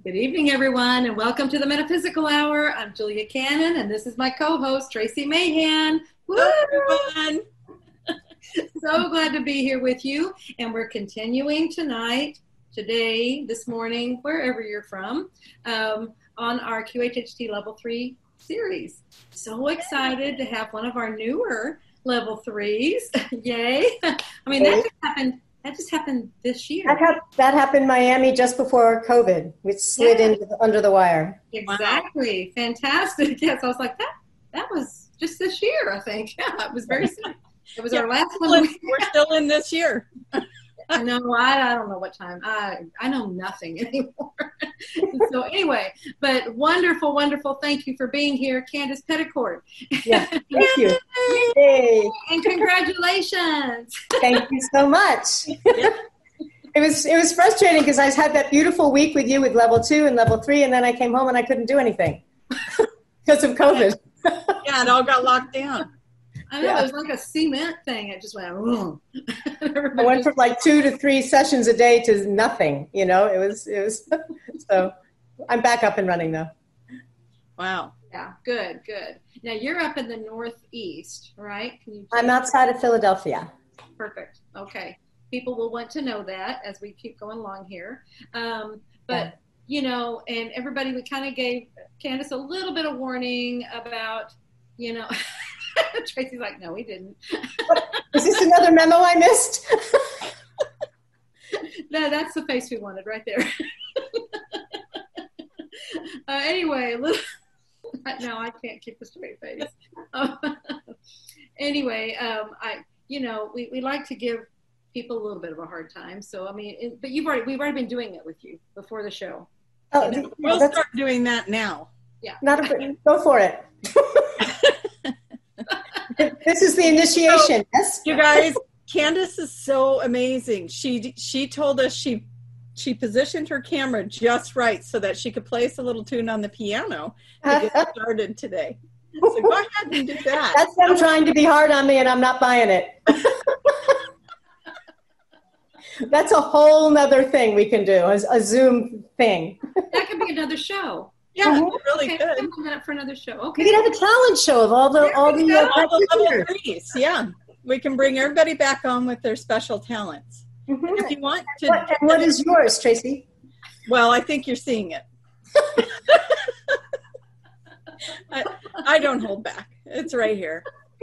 Good evening, everyone, and welcome to the Metaphysical Hour. I'm Julia Cannon, and this is my co-host, Tracy Mahan. Woo! Hello, everyone. So glad to be here with you, and we're continuing tonight, today, this morning, wherever you're from, on our QHHT Level 3 series. So excited to have one of our newer Level 3s. Yay! I mean, that just happened this year. That happened in Miami just before COVID. We slid in under the wire. Exactly. Wow. Fantastic. Yes, I was like, that was just this year, I think. Yeah, it was very soon. It was our last one. We're still in this year. I know. I don't know what time. I know nothing anymore. So anyway, but wonderful, wonderful. Thank you for being here, Candace Petticord. Yeah, thank you. Yay. And congratulations. Thank you so much. Yeah. It was frustrating because I had that beautiful week with you with Level 2 and Level 3, and then I came home and I couldn't do anything because of COVID. Yeah, it all got locked down. I know, it was like a cement thing. It just went, I went from like 2 to 3 sessions a day to nothing, it was, so I'm back up and running though. Wow. Yeah, good. Now you're up in the Northeast, right? I'm outside of Philadelphia. Perfect. Okay. People will want to know that as we keep going along here. But, and everybody, we kind of gave Candace a little bit of warning about, Tracy's like, no, we didn't. Is this another memo I missed? No, that's the face we wanted right there. Anyway, now I can't keep a straight face. Anyway, we like to give people a little bit of a hard time. So, but we've already been doing it with you before the show. Oh, we'll start doing that now. Yeah. Go for it. This is the initiation. So, yes. You guys, Candace is so amazing. She told us she positioned her camera just right so that she could place a little tune on the piano to get started today. So go ahead and do that. That's them trying to be hard on me, and I'm not buying it. That's a whole nother thing we can do, a Zoom thing. That could be another show. Yeah, really good. I'm that up for another show. Okay. We could have a talent show of all the level threes. Yeah, we can bring everybody back on with their special talents. Mm-hmm. If you want to. What is yours, Tracy? Well, I think you're seeing it. I don't hold back. It's right here.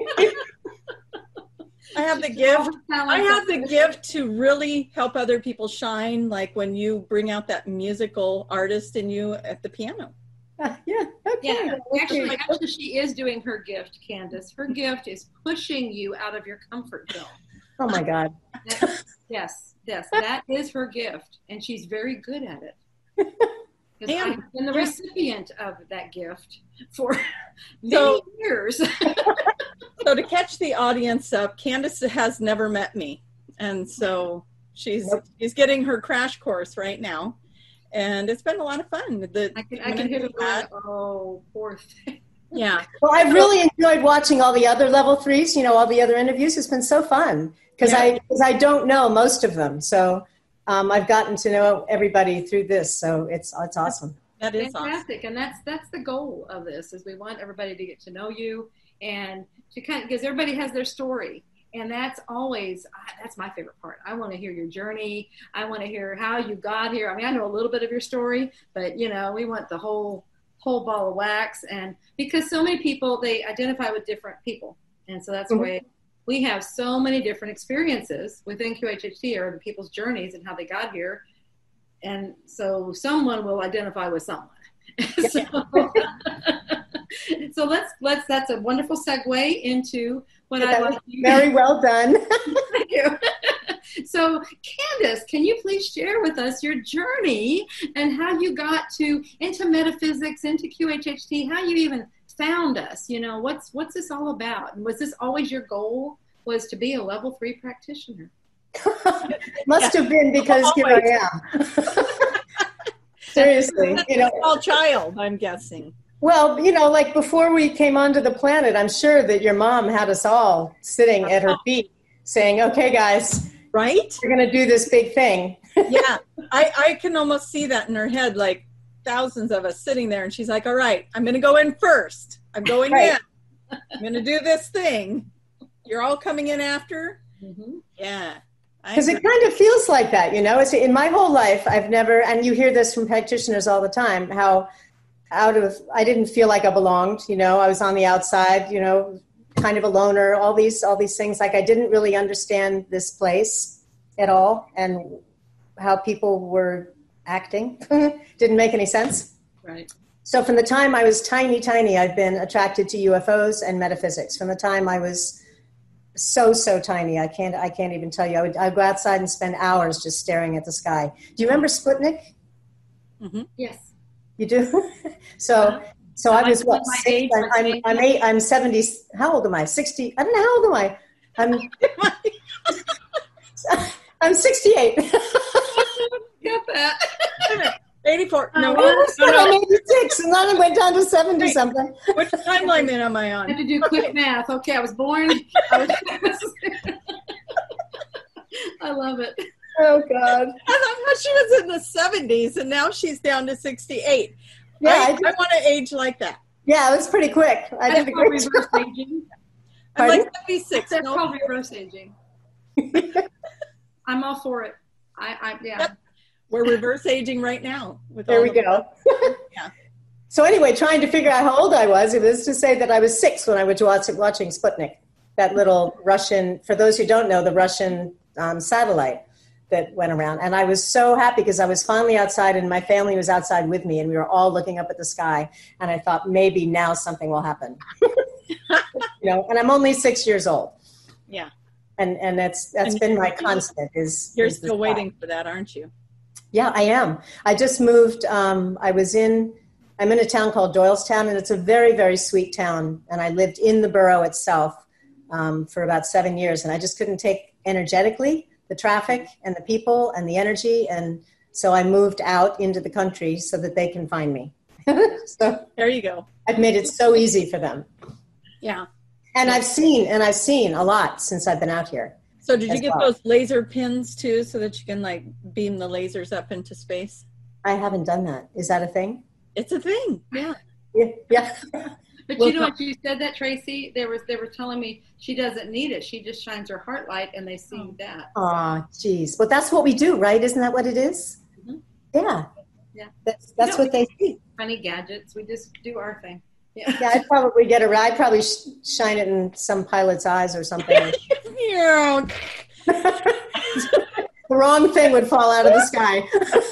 I have the gift. I have the gift to really help other people shine, like when you bring out that musical artist in you at the piano. Yeah. Okay. Yeah. Actually, she is doing her gift, Candace. Her gift is pushing you out of your comfort zone. Oh my God. Yes. That is her gift, and she's very good at it. Because I've been the recipient of that gift for many years. So to catch the audience up, Candace has never met me. And so she's getting her crash course right now. And it's been a lot of fun. I can hear the going, oh, poor thing. Yeah. Well, I've really enjoyed watching all the other Level 3s, all the other interviews. It's been so fun because I don't know most of them. So I've gotten to know everybody through this. So it's awesome. That is fantastic. Awesome. And that's the goal of this is we want everybody to get to know you and to because everybody has their story. And that's always, that's my favorite part. I want to hear your journey. I want to hear how you got here. I know a little bit of your story, but, we want the whole ball of wax. And because so many people, they identify with different people. And so that's why we have so many different experiences within QHHT or the people's journeys and how they got here. And so someone will identify with someone. So that's a wonderful segue into what I like. Very well done. Thank you. So Candace, can you please share with us your journey and how you got into metaphysics, into QHHT, how you even found us? What's this all about? And was this always your goal, was to be a Level 3 practitioner? Must have been because here I am. Seriously. A small child, I'm guessing. Well, like before we came onto the planet, I'm sure that your mom had us all sitting at her feet saying, okay, guys, right? We're going to do this big thing. Yeah. I can almost see that in her head. Like, thousands of us sitting there, and she's like, all right, I'm going to go in first. I'm going in. I'm going to do this thing. You're all coming in after? Mm-hmm. Yeah. Because it kind of feels like that, you know. It's, in my whole life, I've never, and you hear this from practitioners all the time, how I didn't feel like I belonged, you know. I was on the outside, you know, kind of a loner, all these things. Like, I didn't really understand this place at all, and how people were acting didn't make any sense. Right. So from the time I was tiny, I've been attracted to UFOs and metaphysics. From the time I was so tiny, I can't even tell you. I'd go outside and spend hours just staring at the sky. Do you remember Sputnik? Mm-hmm. Yes. You do? So I was what? I'm 70. How old am I? 60. I don't know, how old am I? I'm 68. Get that. 84. No, I'm 86, and then I went down to 70 something. Which timeline am I on? I had to do quick math. Okay, I was born. I love it. Oh, God. I thought she was in the 70s, and now she's down to 68. Yeah, I want to age like that. Yeah, it was pretty quick. I did a great reverse aging. I'm like 76. That's called reverse aging. I'm all for it. Yeah. Yep. We're reverse aging right now. There we go. Yeah. So anyway, trying to figure out how old I was, it was to say that I was 6 when I was watching Sputnik, that little Russian, for those who don't know, the Russian satellite that went around. And I was so happy because I was finally outside, and my family was outside with me, and we were all looking up at the sky. And I thought, maybe now something will happen. You know, and I'm only 6 years old. Yeah. And that's been my constant. You're still waiting for that, aren't you? Yeah, I am. I just moved. I'm in a town called Doylestown, and it's a very, very sweet town. And I lived in the borough itself for about 7 years, and I just couldn't take energetically the traffic and the people and the energy. And so I moved out into the country so that they can find me. So there you go. I've made it so easy for them. Yeah. And I've seen a lot since I've been out here. So did you get those laser pins too, so that you can like beam the lasers up into space? I haven't done that. Is that a thing? It's a thing. Yeah. Yeah. But you know what, you said that, Tracy, they were telling me she doesn't need it. She just shines her heart light, and they see that. Oh, geez. Well, that's what we do, right? Isn't that what it is? Mm-hmm. Yeah. Yeah. That's what they see. Funny gadgets. We just do our thing. Yeah, I'd probably get a ride. I'd probably shine it in some pilot's eyes or something. Yeah. The wrong thing would fall out of the sky.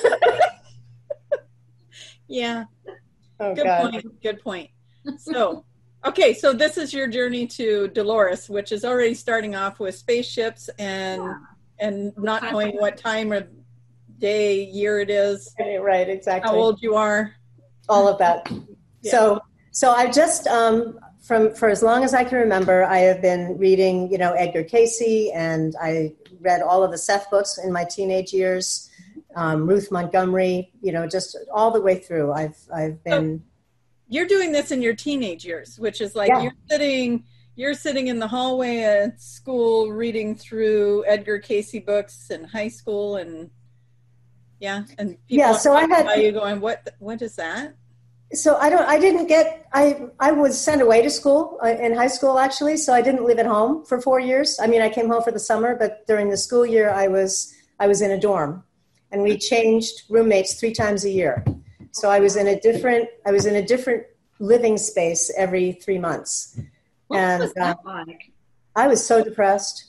Yeah. Oh, good God. point. Good point. So, okay, so this is your journey to Dolores, which is already starting off with spaceships and not knowing what time of day, year it is. Right, exactly. How old you are. All of that. Yeah. So I just, for as long as I can remember, I have been reading, you know, Edgar Cayce, and I read all of the Seth books in my teenage years, Ruth Montgomery, you know, just all the way through. I've been. So you're doing this in your teenage years, which is like you're sitting in the hallway at school reading through Edgar Cayce books in high school, and and people so I had. Are you going? What is that? So I was sent away to school in high school, actually. So I didn't live at home for 4 years. I mean, I came home for the summer, but during the school year, I was in a dorm, and we changed roommates 3 times a year. So I was in a different living space every 3 months. What was that like? I was so depressed.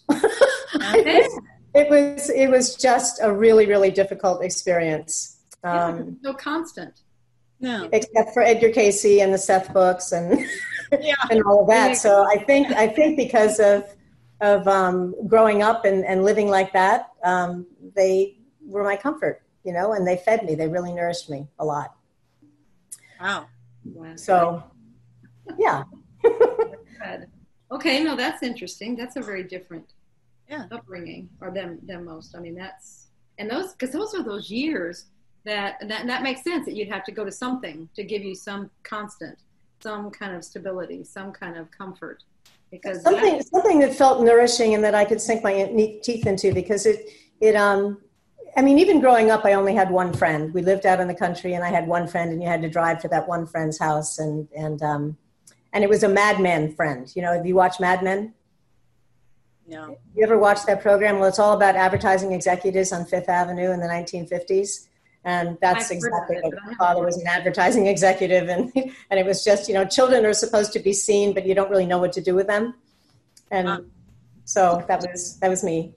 It was just a really, really difficult experience. No constant. No. Except for Edgar Cayce and the Seth books and and all of that. So I think because of growing up and living like that, they were my comfort, you know, and they fed me. They really nourished me a lot. Wow. So, yeah. Okay, no, that's interesting. That's a very different upbringing, or than most. I mean, those are those years that makes sense that you'd have to go to something to give you some constant, some kind of stability, some kind of comfort. Because something that felt nourishing and that I could sink my teeth into, because it I mean, even growing up, I only had one friend. We lived out in the country, and I had one friend, and you had to drive to that one friend's house, and it was a Mad Men friend. You know, have you watched Mad Men? No. You ever watched that program? Well, it's all about advertising executives on Fifth Avenue in the 1950s. And that's exactly what my father was, an advertising executive. And it was just, you know, children are supposed to be seen, but you don't really know what to do with them. And so that was me.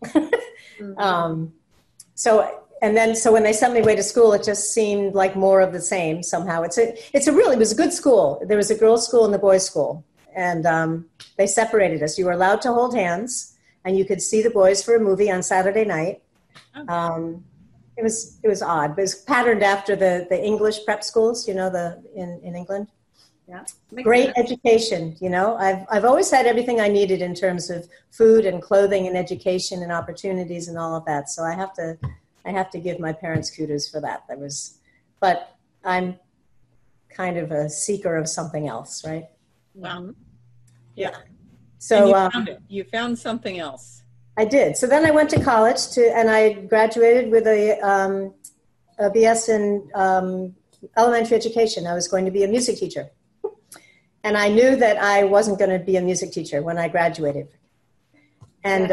So when they sent me away to school, it just seemed like more of the same somehow. It was a good school. There was a girls' school and the boys' school. And they separated us. You were allowed to hold hands, and you could see the boys for a movie on Saturday night. It was odd, but it was patterned after the English prep schools, you know, in England. Yeah. Great education, you know. I've always had everything I needed in terms of food and clothing and education and opportunities and all of that. So I have to give my parents kudos for that. But I'm kind of a seeker of something else, right? Wow. Yeah. So you found something else. I did. So then I went to college and I graduated with a BS in elementary education. I was going to be a music teacher. And I knew that I wasn't going to be a music teacher when I graduated. And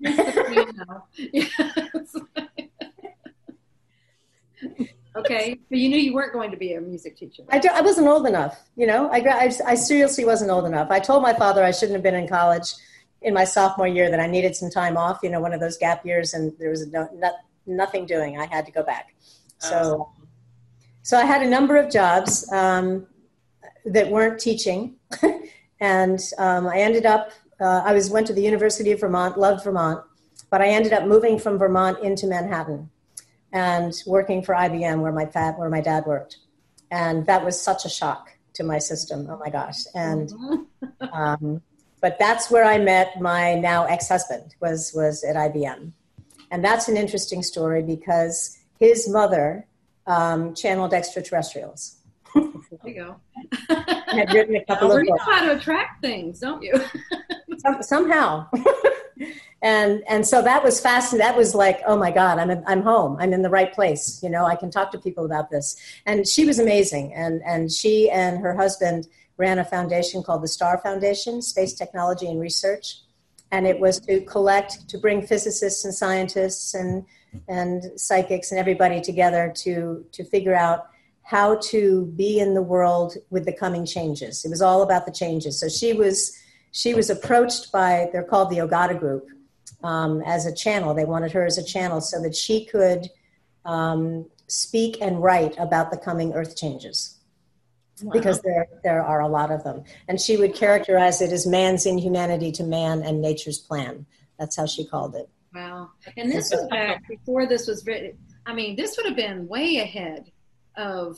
okay, but you knew you weren't going to be a music teacher. I wasn't old enough, you know. I seriously wasn't old enough. I told my father I shouldn't have been in college in my sophomore year, that I needed some time off, you know, one of those gap years, and there was nothing doing. I had to go back. So I had a number of jobs that weren't teaching. And I ended up, went to the University of Vermont, loved Vermont, but I ended up moving from Vermont into Manhattan and working for IBM where my dad worked. And that was such a shock to my system. Oh my gosh. And, but that's where I met my now ex-husband, was at IBM. And that's an interesting story because his mother channeled extraterrestrials. There you go. Had written a couple of books. You know how to attract things, don't you? Somehow. And so that was fascinating. That was like, oh my God, I'm home. I'm in the right place. You know, I can talk to people about this. And she was amazing. And she and her husband ran a foundation called the STAR Foundation, Space Technology and Research. And it was to bring physicists and scientists and psychics and everybody together to figure out how to be in the world with the coming changes. It was all about the changes. So she was approached by, they're called the Ogata Group, as a channel. They wanted her as a channel so that she could speak and write about the coming Earth changes. Wow. Because there are a lot of them. And she would characterize it as man's inhumanity to man and nature's plan. That's how she called it. Wow. And this was back before this was written. I mean, this would have been way ahead of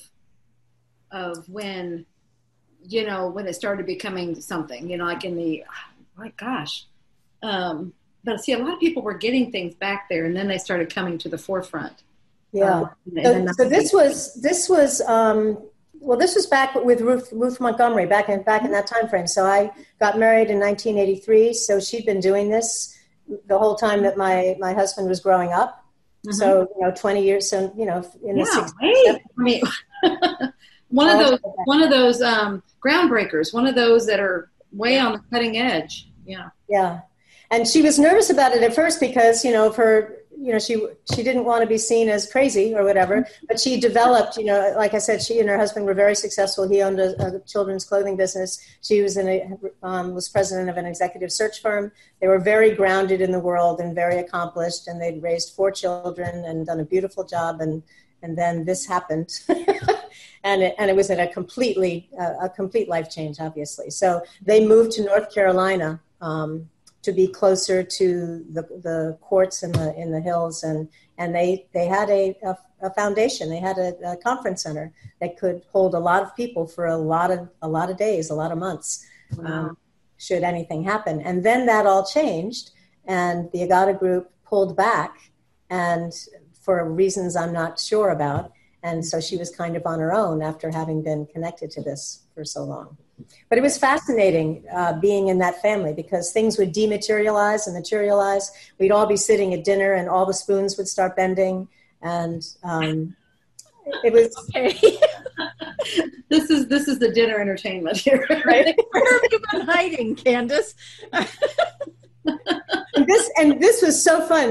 when, you know, when it started becoming something, you know, like in the, my gosh. But see, a lot of people were getting things back there, and then they started coming to the forefront. Yeah. So this was well, this was back with Ruth Montgomery back in that time frame. So I got married in 1983. So she'd been doing this the whole time that my husband was growing up. Mm-hmm. So, you know, 20 years. So, you know, in the 60s. I mean, one of those groundbreakers, one of those that are way on the cutting edge. Yeah. Yeah. And she was nervous about it at first because, you know, of her, you know, she didn't want to be seen as crazy or whatever, but she developed, you know, like I said, she and her husband were very successful. He owned a children's clothing business. She was was president of an executive search firm. They were very grounded in the world and very accomplished, and they'd raised 4 children and done a beautiful job. And then this happened. And it was a complete life change, obviously. So they moved to North Carolina, to be closer to the courts in the hills, and they had a foundation. They had a conference center that could hold a lot of people for a lot of days, a lot of months, should anything happen. And then that all changed, and the Ogata Group pulled back, and for reasons I'm not sure about. And so she was kind of on her own after having been connected to this for so long. But it was fascinating being in that family because things would dematerialize and materialize. We'd all be sitting at dinner and all the spoons would start bending. And it was Okay. This is the dinner entertainment here. right. Where have you been hiding, Candace? And this was so fun.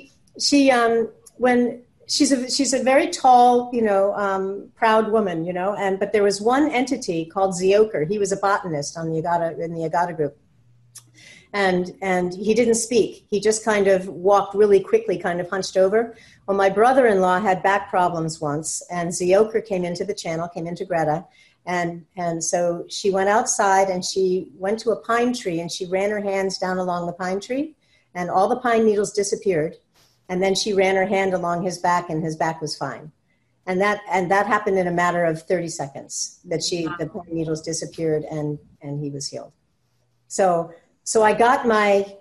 When she's a very tall, proud woman, but there was one entity called Zioker. He was a botanist in the Agata group. And he didn't speak. He just kind of walked really quickly, kind of hunched over. Well, my brother-in-law had back problems once, and Zioker came into Greta. And so she went outside and she went to a pine tree and she ran her hands down along the pine tree and all the pine needles disappeared. And then she ran her hand along his back and his back was fine. And that happened in a matter of 30 seconds the pine needles disappeared and he was healed. So I got my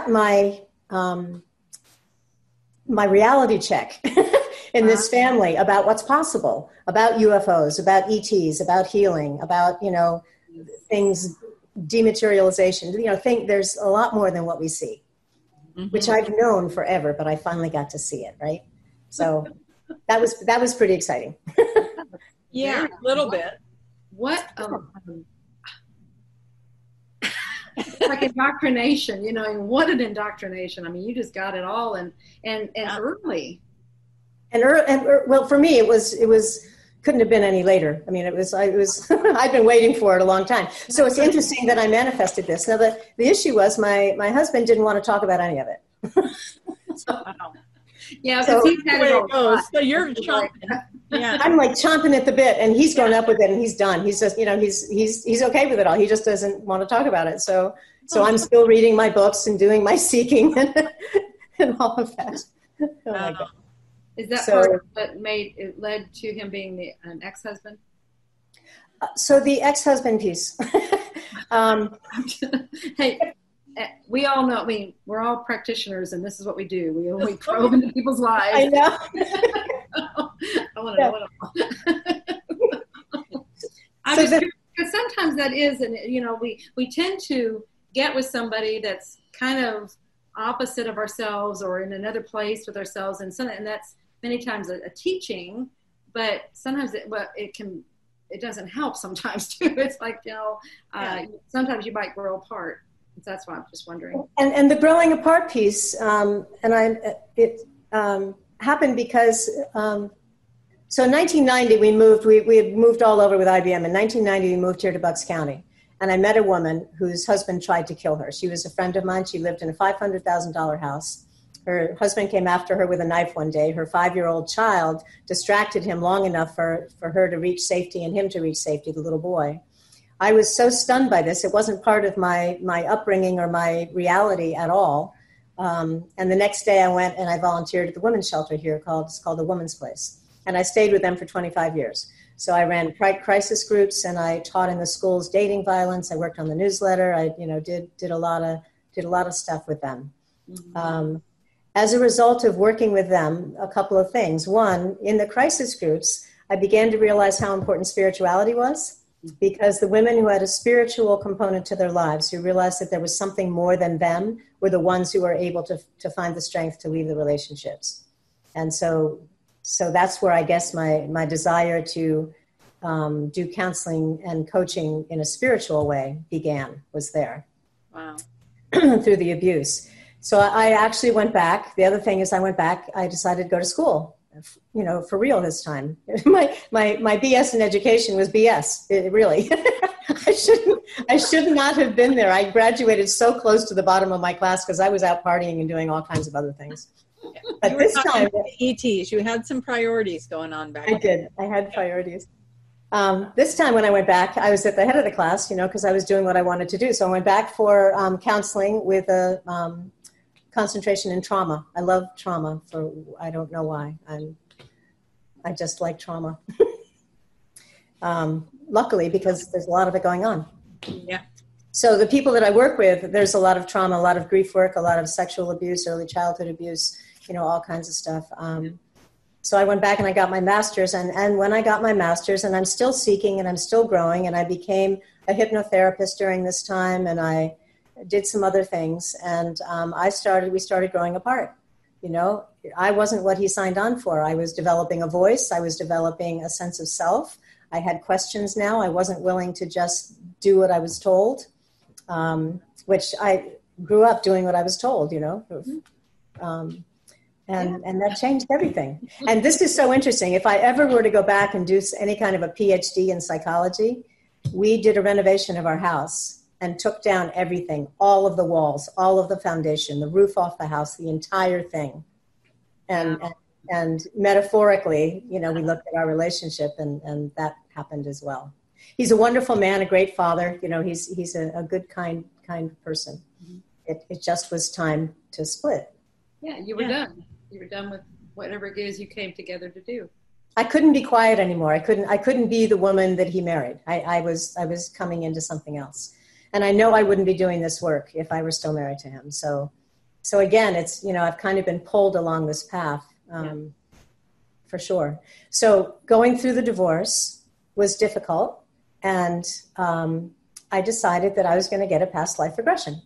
reality check in this family about what's possible, about UFOs, about ETs, about healing, about, things, dematerialization, there's a lot more than what we see, which I've known forever, but I finally got to see it. Right. So that was pretty exciting. Yeah, a little bit. What, like indoctrination, what an indoctrination. I mean, you just got it all and early. Well, for me, it was couldn't have been any later. I mean, it was I'd been waiting for it a long time. So it's interesting that I manifested this. Now, the issue was my husband didn't want to talk about any of it. Yeah, because he's had it all. So you're chomping. Yeah, I'm like chomping at the bit, and he's grown up with it, and he's done. He's just, he's okay with it all. He just doesn't want to talk about it. So I'm still reading my books and doing my seeking and all of that. Oh my God. Is that part of what led to him being an ex-husband? So the ex-husband piece. Hey, we all know. I mean, we're all practitioners, and this is what we do. We probe into people's lives. I know. I want to know what I'm because sometimes that is, and we tend to get with somebody that's kind of opposite of ourselves or in another place with ourselves, and that's many times a teaching, but sometimes it doesn't help sometimes too. It's like, sometimes you might grow apart. That's why I'm just wondering. And the growing apart piece, it happened because, so in 1990 we had moved all over with IBM. In 1990 we moved here to Bucks County, and I met a woman whose husband tried to kill her. She was a friend of mine. She lived in a $500,000 house. Her husband came after her with a knife one day. Her 5-year-old child distracted him long enough for her to reach safety and him to reach safety, the little boy. I was so stunned by this. It wasn't part of my upbringing or my reality at all. And the next day I went and I volunteered at the women's shelter here it's called the Woman's Place. And I stayed with them for 25 years. So I ran crisis groups and I taught in the schools dating violence. I worked on the newsletter. I did a lot of stuff with them. Mm-hmm. As a result of working with them, a couple of things. One, in the crisis groups, I began to realize how important spirituality was, because the women who had a spiritual component to their lives, who realized that there was something more than them, were the ones who were able to find the strength to leave the relationships. And so that's where I guess my desire to do counseling and coaching in a spiritual way was there. Wow. Through the abuse. So I actually went back. The other thing is I decided to go to school, for real this time. My BS in education was BS, really. I should not have been there. I graduated so close to the bottom of my class because I was out partying and doing all kinds of other things. But this time, ETs, you had some priorities going on back then. I did. I had priorities. This time when I went back, I was at the head of the class, because I was doing what I wanted to do. So I went back for counseling with a concentration in trauma. I love trauma I don't know why. I just like trauma. Luckily, because there's a lot of it going on. Yeah. So the people that I work with, there's a lot of trauma, a lot of grief work, a lot of sexual abuse, early childhood abuse, all kinds of stuff. So I went back and I got my master's, and when I got my master's, and I'm still seeking and I'm still growing, and I became a hypnotherapist during this time, and I did some other things, and we started growing apart. I wasn't what he signed on for. I was developing a voice. I was developing a sense of self. I had questions now. I wasn't willing to just do what I was told, which I grew up doing what I was told, you know. And that changed everything. And this is so interesting. If I ever were to go back and do any kind of a PhD in psychology, we did a renovation of our house and took down everything, all of the walls, all of the foundation, the roof off the house, the entire thing. And metaphorically, you know, we looked at our relationship, and that happened as well. He's a wonderful man, a great father. You know, he's a good, kind person. It just was time to split. Yeah, you were done. You were done with whatever it is you came together to do. I couldn't be quiet anymore. I couldn't be the woman that he married. I was coming into something else. And I know I wouldn't be doing this work if I were still married to him. So again, it's, you know, I've kind of been pulled along this path, for sure. So going through the divorce was difficult. And I decided that I was going to get a past life regression.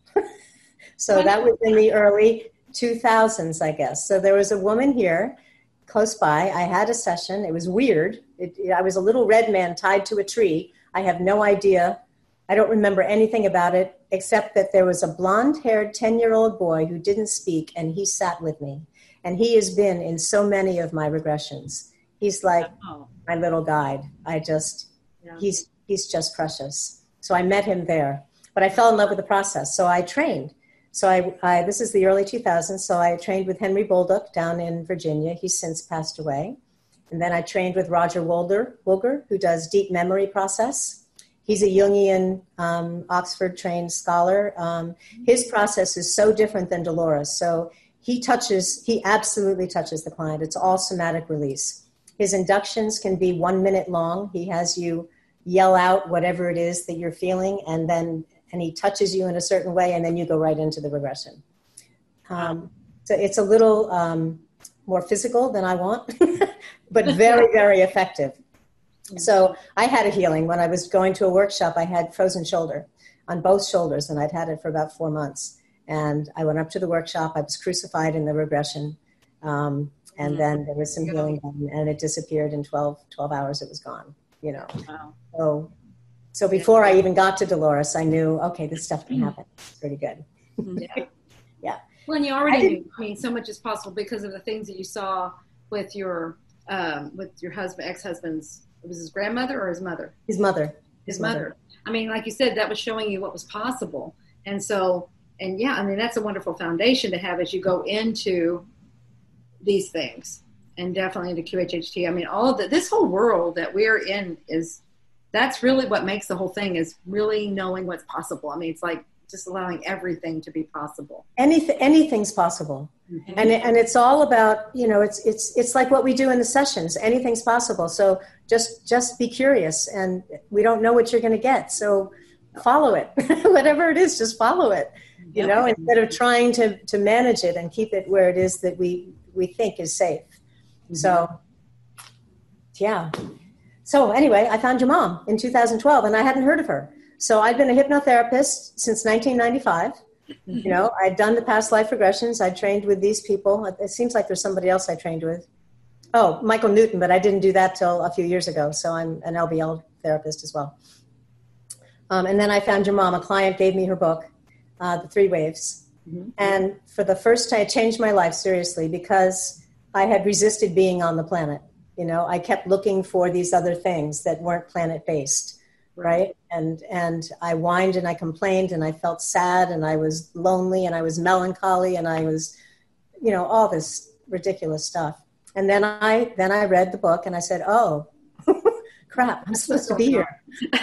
So that was in the early 2000s, I guess. So there was a woman here close by. I had a session. It was weird. I was a little red man tied to a tree. I have no idea. I don't remember anything about it, except that there was a blonde-haired 10-year-old boy who didn't speak, and he sat with me. And he has been in so many of my regressions. He's like my little guide. He's just precious. So I met him there. But I fell in love with the process. So I trained. So I this is the early 2000s, so I trained with Henry Bolduc down in Virginia. He's since passed away. And then I trained with Roger Wolger, who does deep memory process. He's a Jungian, Oxford-trained scholar. His process is so different than Dolores. So he absolutely touches the client. It's all somatic release. His inductions can be 1 minute long. He has you yell out whatever it is that you're feeling, and he touches you in a certain way, and then you go right into the regression. So it's a little more physical than I want, but very, very effective. So I had a healing. When I was going to a workshop, I had frozen shoulder on both shoulders, and I'd had it for about 4 months. And I went up to the workshop. I was crucified in the regression. And then there was some healing done, and it disappeared in 12 hours. It was gone, you know. Wow. So before I even got to Dolores, I knew, okay, this stuff can happen. It's pretty good. Yeah. Well, and you already knew. I mean, so much is possible because of the things that you saw with your husband, ex-husband's. It was his grandmother or his mother? His mother. His mother. I mean, like you said, that was showing you what was possible. And so, and yeah, I mean, that's a wonderful foundation to have as you go into these things, and definitely into QHHT. I mean, all of this whole world that we're in that's really what makes the whole thing, is really knowing what's possible. I mean, it's like just allowing everything to be possible. Anything's possible. Mm-hmm. And it's all about, you know, it's like what we do in the sessions. Anything's possible. So just be curious, and we don't know what you're going to get. So follow it, whatever it is, just follow it, you know, instead of trying to manage it and keep it where it is that we think is safe. Mm-hmm. So, yeah. So anyway, I found your mom in 2012, and I hadn't heard of her. So I'd been a hypnotherapist since 1995. You know, I'd done the past life regressions. I trained with these people. It seems like there's somebody else I trained with. Oh, Michael Newton, but I didn't do that till a few years ago. So I'm an LBL therapist as well. And then I found your mom. A client gave me her book, The 3 Waves. Mm-hmm. And for the first time, it changed my life seriously, because I had resisted being on the planet. You know, I kept looking for these other things that weren't planet-based, right? And I whined and I complained, and I felt sad, and I was lonely, and I was melancholy, and I was, you know, all this ridiculous stuff. And then I read the book, and I said, oh, crap, I'm supposed to be here.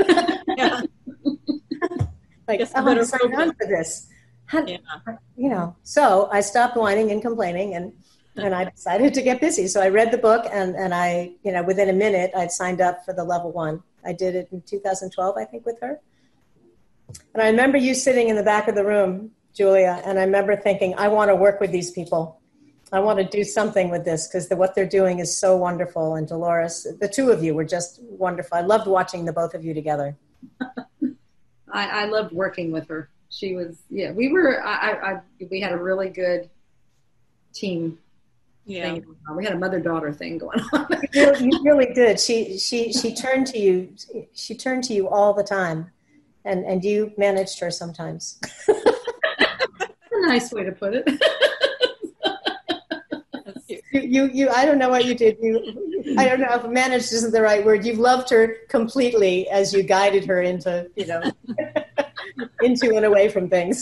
Like, I'm going to sign on for this. You know, so I stopped whining and complaining, and I decided to get busy. So I read the book, and I, you know, within a minute, I'd signed up for the level 1. I did it in 2012, I think, with her. And I remember you sitting in the back of the room, Julia, and I remember thinking, I want to work with these people. I want to do something with this, because what they're doing is so wonderful. And Dolores, the two of you were just wonderful. I loved watching the both of you together. I loved working with her. She was, we had a really good team. Yeah. thing going on. We had a mother-daughter thing going on. You really did. She turned to you. She turned to you all the time, and you managed her sometimes. A nice way to put it. You I don't know what you did. I don't know if managed isn't the right word. You loved her completely as you guided her into, into and away from things.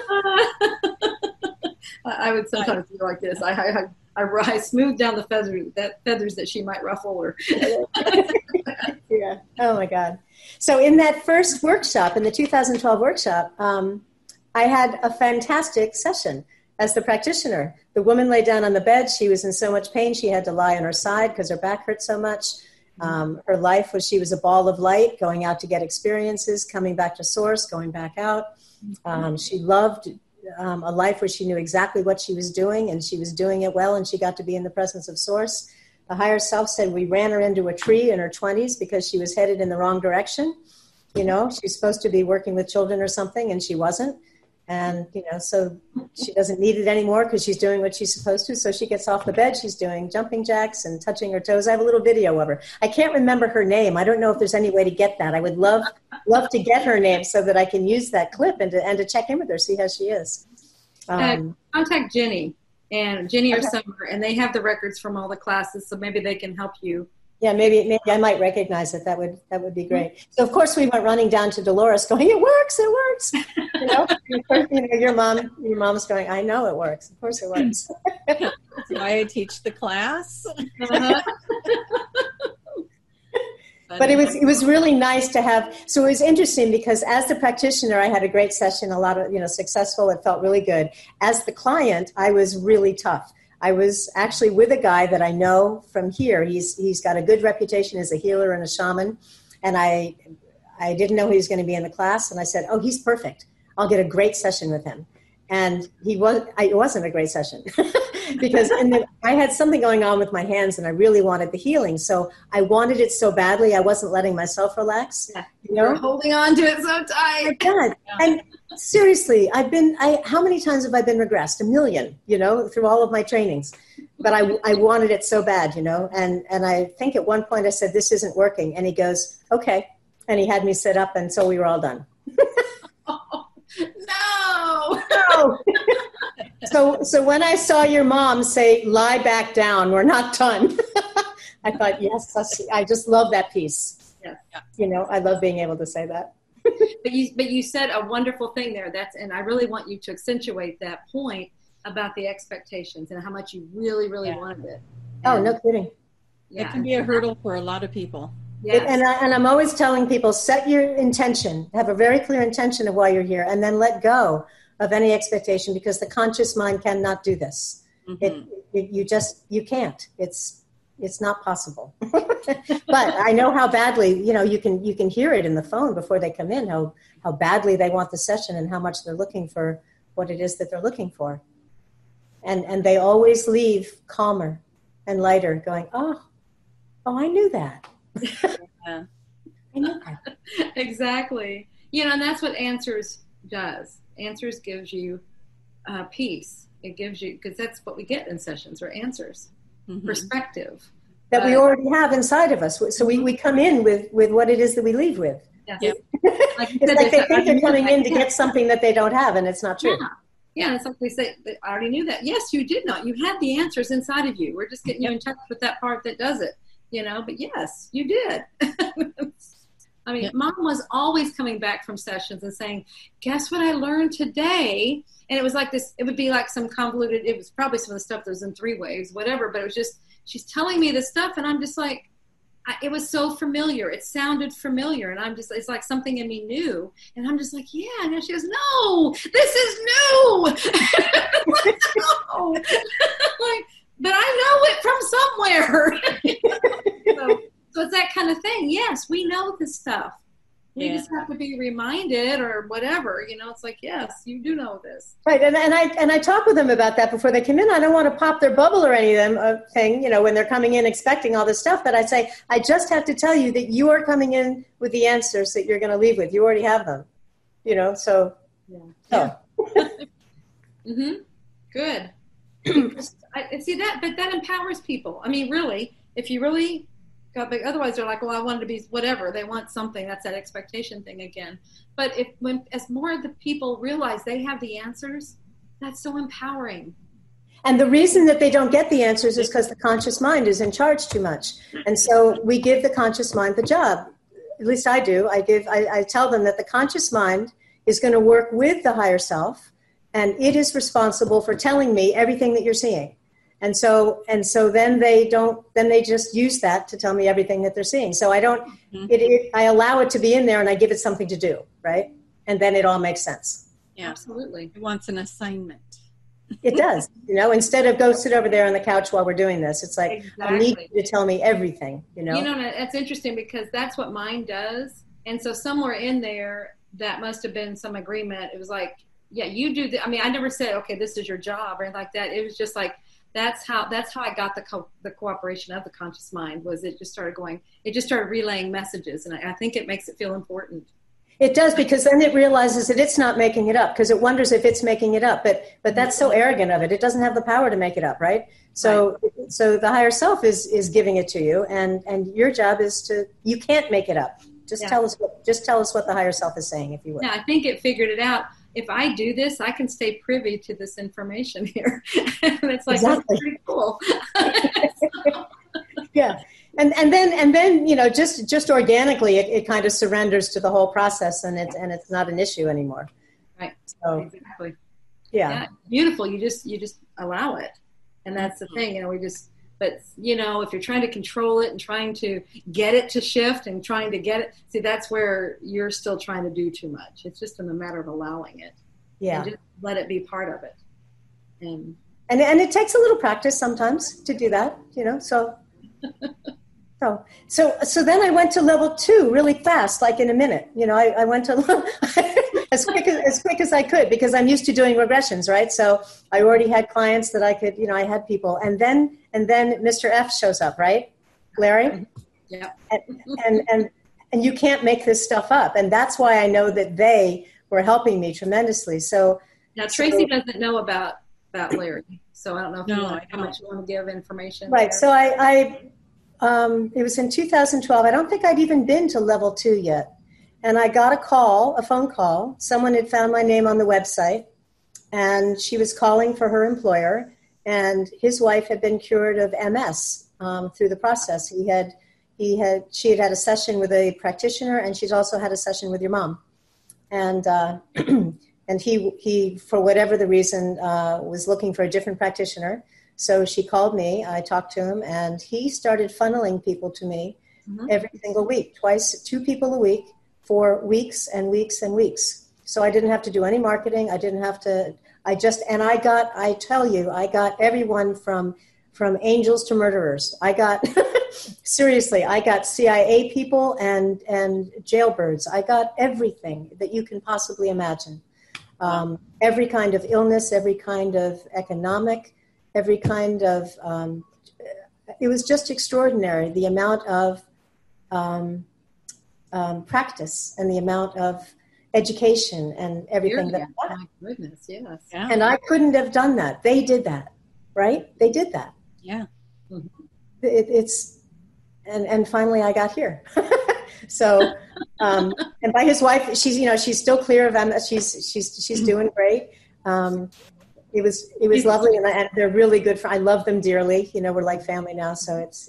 I would sometimes feel like this. I smooth down the feathers that she might ruffle or. Yeah. Oh my God. So in that first workshop, in the 2012 workshop, I had a fantastic session as the practitioner. The woman lay down on the bed. She was in so much pain. She had to lie on her side because her back hurt so much. Her life was, she was a ball of light going out to get experiences, coming back to source, going back out. She loved a life where she knew exactly what she was doing, and she was doing it well, and she got to be in the presence of source. The higher self said we ran her into a tree in her 20s because she was headed in the wrong direction. She's supposed to be working with children or something, and she wasn't. And, so she doesn't need it anymore because she's doing what she's supposed to. So she gets off the bed. She's doing jumping jacks and touching her toes. I have a little video of her. I can't remember her name. I don't know if there's any way to get that. I would love to get her name so that I can use that clip and to check in with her, see how she is. Contact Jenny or Summer, and they have the records from all the classes, so maybe they can help you. Yeah, maybe I might recognize it. That would be great. So of course we went running down to Dolores, going, "It works! It works!" Your mom's going, "I know it works. Of course it works." That's why I teach the class. But it was really nice to have. So it was interesting because as the practitioner, I had a great session, a lot of successful. It felt really good. As the client, I was really tough. I was actually with a guy that I know from here. He's got a good reputation as a healer and a shaman, and I didn't know he was going to be in the class, and I said, "Oh, he's perfect. I'll get a great session with him." And it wasn't a great session because I had something going on with my hands, and I really wanted the healing. So I wanted it so badly, I wasn't letting myself relax. Yeah. You're holding on to it so tight. God. And seriously, how many times have I been regressed? 1 million, through all of my trainings. But I wanted it so bad, and I think at one point I said, "This isn't working." And he goes, "Okay." And he had me sit up, and so we were all done. No. So when I saw your mom say, "Lie back down, we're not done," I thought, yes, I just love that piece. Yeah. I love being able to say that. But you said a wonderful thing there. And I really want you to accentuate that point about the expectations and how much you really, really wanted it. Oh, no kidding. It can be a hurdle for a lot of people. Yes. And I'm always telling people, set your intention, have a very clear intention of why you're here, and then let go of any expectation, because the conscious mind cannot do this. Mm-hmm. You can't. It's not possible. But I know how badly, you can hear it in the phone before they come in, how badly they want the session and how much they're looking for what it is that they're looking for. And they always leave calmer and lighter, going, oh, I knew that. Yeah. I knew that. Exactly. And that's what Answers does. Answers gives you peace. It gives you, because that's what we get in sessions, or answers. Mm-hmm. Perspective that we already have inside of us. So we come in with what it is that we leave with. Yes. Yep. It's like they think they're coming in to get something that they don't have, and it's not true. Yeah, it's like they say, I already knew that. Yes, you did not. You had the answers inside of you. We're just getting you in touch with that part that does it, but yes, you did. I mean, Mom was always coming back from sessions and saying, guess what I learned today? And it was like this, it would be like some convoluted, it was probably some of the stuff that was in 3 waves, whatever, but it was just, she's telling me this stuff, and I'm just like, it was so familiar. It sounded familiar, and I'm just, it's like something in me new, and I'm just like, yeah. And then she goes, no, this is new. No. Like, but I know it from somewhere. So it's that kind of thing. Yes, we know this stuff. We just have to be reminded or whatever, it's like, yes, you do know this. Right. And I talk with them about that before they come in. I don't want to pop their bubble or any of them thing, when they're coming in expecting all this stuff. But I say, I just have to tell you that you are coming in with the answers that you're going to leave with. You already have them, so. Yeah. Mm-hmm. Good. I see that, but that empowers people. I mean, really, if you really got big, otherwise they're like, well, I wanted to be whatever. They want something. That's that expectation thing again. But as more of the people realize they have the answers, that's so empowering. And the reason that they don't get the answers is because the conscious mind is in charge too much. And so we give the conscious mind the job. At least I do. I tell them that the conscious mind is going to work with the higher self, and it is responsible for telling me everything that you're seeing. And so then they just use that to tell me everything that they're seeing. So I don't, I allow it to be in there and I give it something to do, right? And then it all makes sense. Yeah, absolutely. It wants an assignment. It does, instead of go sit over there on the couch while we're doing this. It's like, exactly. I need you to tell me everything, That's interesting because that's what mine does. And so somewhere in there, that must have been some agreement. It was like, yeah, you do. I mean, I never said, okay, this is your job or anything like that. It was just like, that's how I got the cooperation of the conscious mind. Was it just started relaying messages. And I think it makes it feel important. It does, because then it realizes that it's not making it up, because it wonders if it's making it up. But that's so arrogant of it. It doesn't have the power to make it up, right? So the higher self is giving it to you, and your job is you can't make it up. Just tell us what the higher self is saying, if you will. Yeah, I think it figured it out. If I do this, I can stay privy to this information here. And it's like, exactly. That's pretty cool. Yeah. And then just organically it kind of surrenders to the whole process, and it's not an issue anymore. Right. So exactly. Yeah. Beautiful. You just allow it. And that's the thing, but if you're trying to control it and trying to get it to shift and trying to get it, see, that's where you're still trying to do too much. It's just in the matter of allowing it. Yeah. And just let it be part of it. And it takes a little practice sometimes to do that, So then I went to level 2 really fast, like in a minute. I went to as quick as I could, because I'm used to doing regressions, right? So I already had clients that I could, I had people, and then Mr. F shows up, right, Larry? Yeah. And you can't make this stuff up, and that's why I know that they were helping me tremendously. So now Tracy doesn't know about Larry, so I don't know how much you want to give information. Right. There. So it was in 2012. I don't think I'd even been to level 2 yet. And I got a phone call. Someone had found my name on the website, and she was calling for her employer, and his wife had been cured of MS through the process. She had had a session with a practitioner, and she's also had a session with your mom. And and he for whatever the reason was looking for a different practitioner. So she called me, I talked to him, and he started funneling people to me every single week, 2 people a week, for weeks and weeks and weeks. So I didn't have to do any marketing. I didn't have to, I got everyone from angels to murderers. I got, seriously, I got CIA people and jailbirds. I got everything that you can possibly imagine. Every kind of illness, every kind of economic, every kind of, it was just extraordinary, the amount of practice and the amount of education and everything. My goodness, yes. Yeah. And I couldn't have done that. They did that, right? They did that. Yeah. And finally I got here. So, and by his wife, she's still clear of MS. She's doing great. It was lovely, and they're really good. I love them dearly. We're like family now, so it's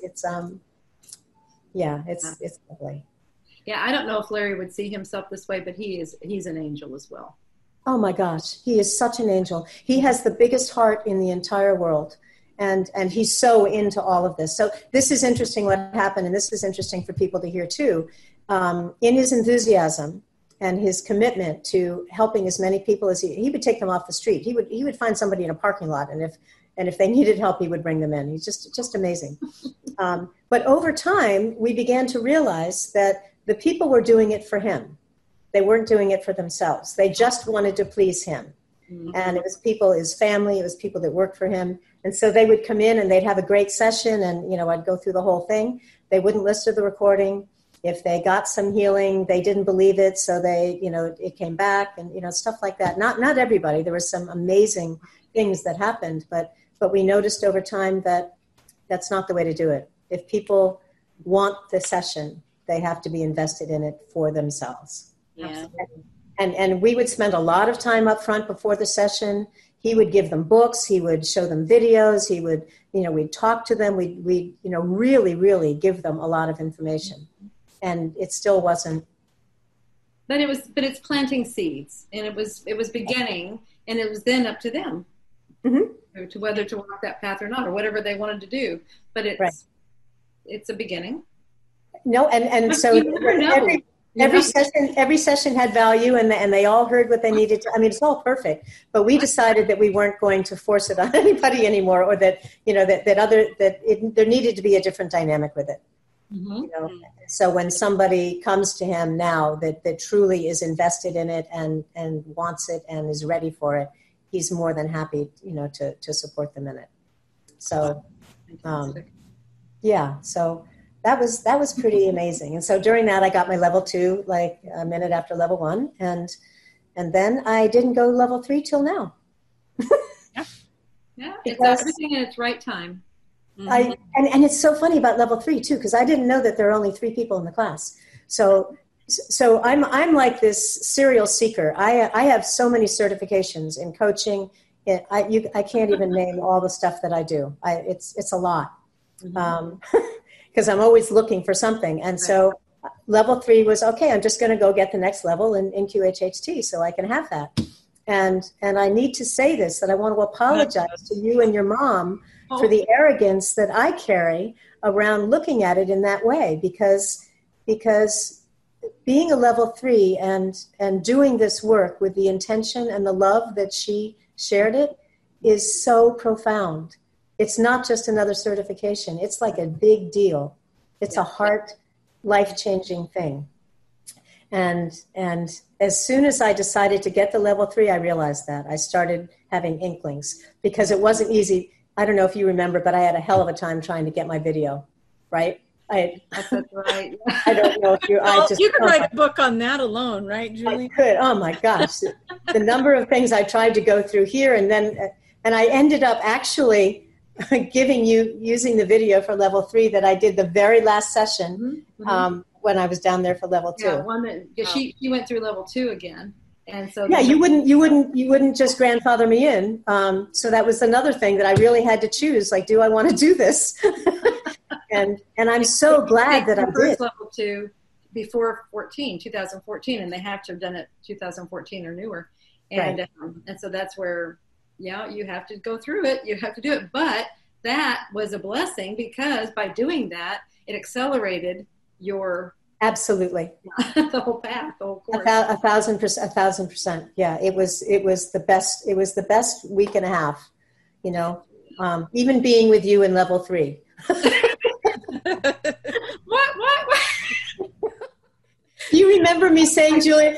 lovely. Yeah, I don't know if Larry would see himself this way, but he's an angel as well. Oh my gosh, he is such an angel. He has the biggest heart in the entire world, and he's so into all of this. So this is interesting what happened, and this is interesting for people to hear too. In his enthusiasm and his commitment to helping as many people as he would take them off the street. He would find somebody in a parking lot, and if they needed help, he would bring them in. He's just amazing. But over time, we began to realize that the people were doing it for him. They weren't doing it for themselves. They just wanted to please him. Mm-hmm. And it was people, his family, it was people that worked for him. And so they would come in and they'd have a great session, and I'd go through the whole thing. They wouldn't listen to the recording. If they got some healing, they didn't believe it, so they, it came back, and stuff like that. Not everybody. There were some amazing things that happened, but but we noticed over time that that's not the way to do it. If people want the session, they have to be invested in it for themselves. Yeah. And we would spend a lot of time up front before the session. He would give them books. He would show them videos. He would, we'd talk to them. We'd really, really give them a lot of information. And it still wasn't. But it's planting seeds, and it was beginning, and it was then up to them to whether to walk that path or not, or whatever they wanted to do. But it's a beginning. No, and so every session had value, and they all heard what they needed to. I mean, it's all perfect, but we decided that we weren't going to force it on anybody anymore, or that there needed to be a different dynamic with it. Mm-hmm. So when somebody comes to him now that truly is invested in it and wants it and is ready for it, he's more than happy, to support them in it. So, so that was pretty amazing. And so during that, I got my level 2, like a minute after level 1. And then I didn't go level 3 till now. Yeah. It's everything in its right time. Mm-hmm. And it's so funny about level 3 too, because I didn't know that there are only 3 people in the class. So I'm like this serial seeker. I have so many certifications in coaching. I can't even name all the stuff that I do. It's a lot, because I'm always looking for something. And so level 3 was okay. I'm just going to go get the next level in QHHT so I can have that. And I need to say this, that I want to apologize to you and your mom for the arrogance that I carry around looking at it in that way, because being a level 3 and doing this work with the intention and the love that she shared it is so profound. It's not just another certification. It's like a big deal. It's a heart life-changing thing. And as soon as I decided to get the level 3, I realized that. I started having inklings, because it wasn't easy. I don't know if you remember, but I had a hell of a time trying to get my video, right? That's right. I don't know if you... you could write a book on that alone, right, Julie? I could. Oh, my gosh. The number of things I tried to go through here, and I ended up actually using the video for level 3 that I did the very last session when I was down there for level 2. Yeah, one that she went through level 2 again. And so you wouldn't just grandfather me in. So that was another thing that I really had to choose. Like, do I want to do this? and I'm so glad that I did. Level 2 before 2014, and they have to have done it 2014 or newer. And and so that's where, you have to go through it. You have to do it. But that was a blessing, because by doing that, it accelerated your... Absolutely. The whole path, the whole course. 1,000%. Yeah, it was the best. It was the best week and a half, even being with you in level 3. What? Do you remember me saying, Julia,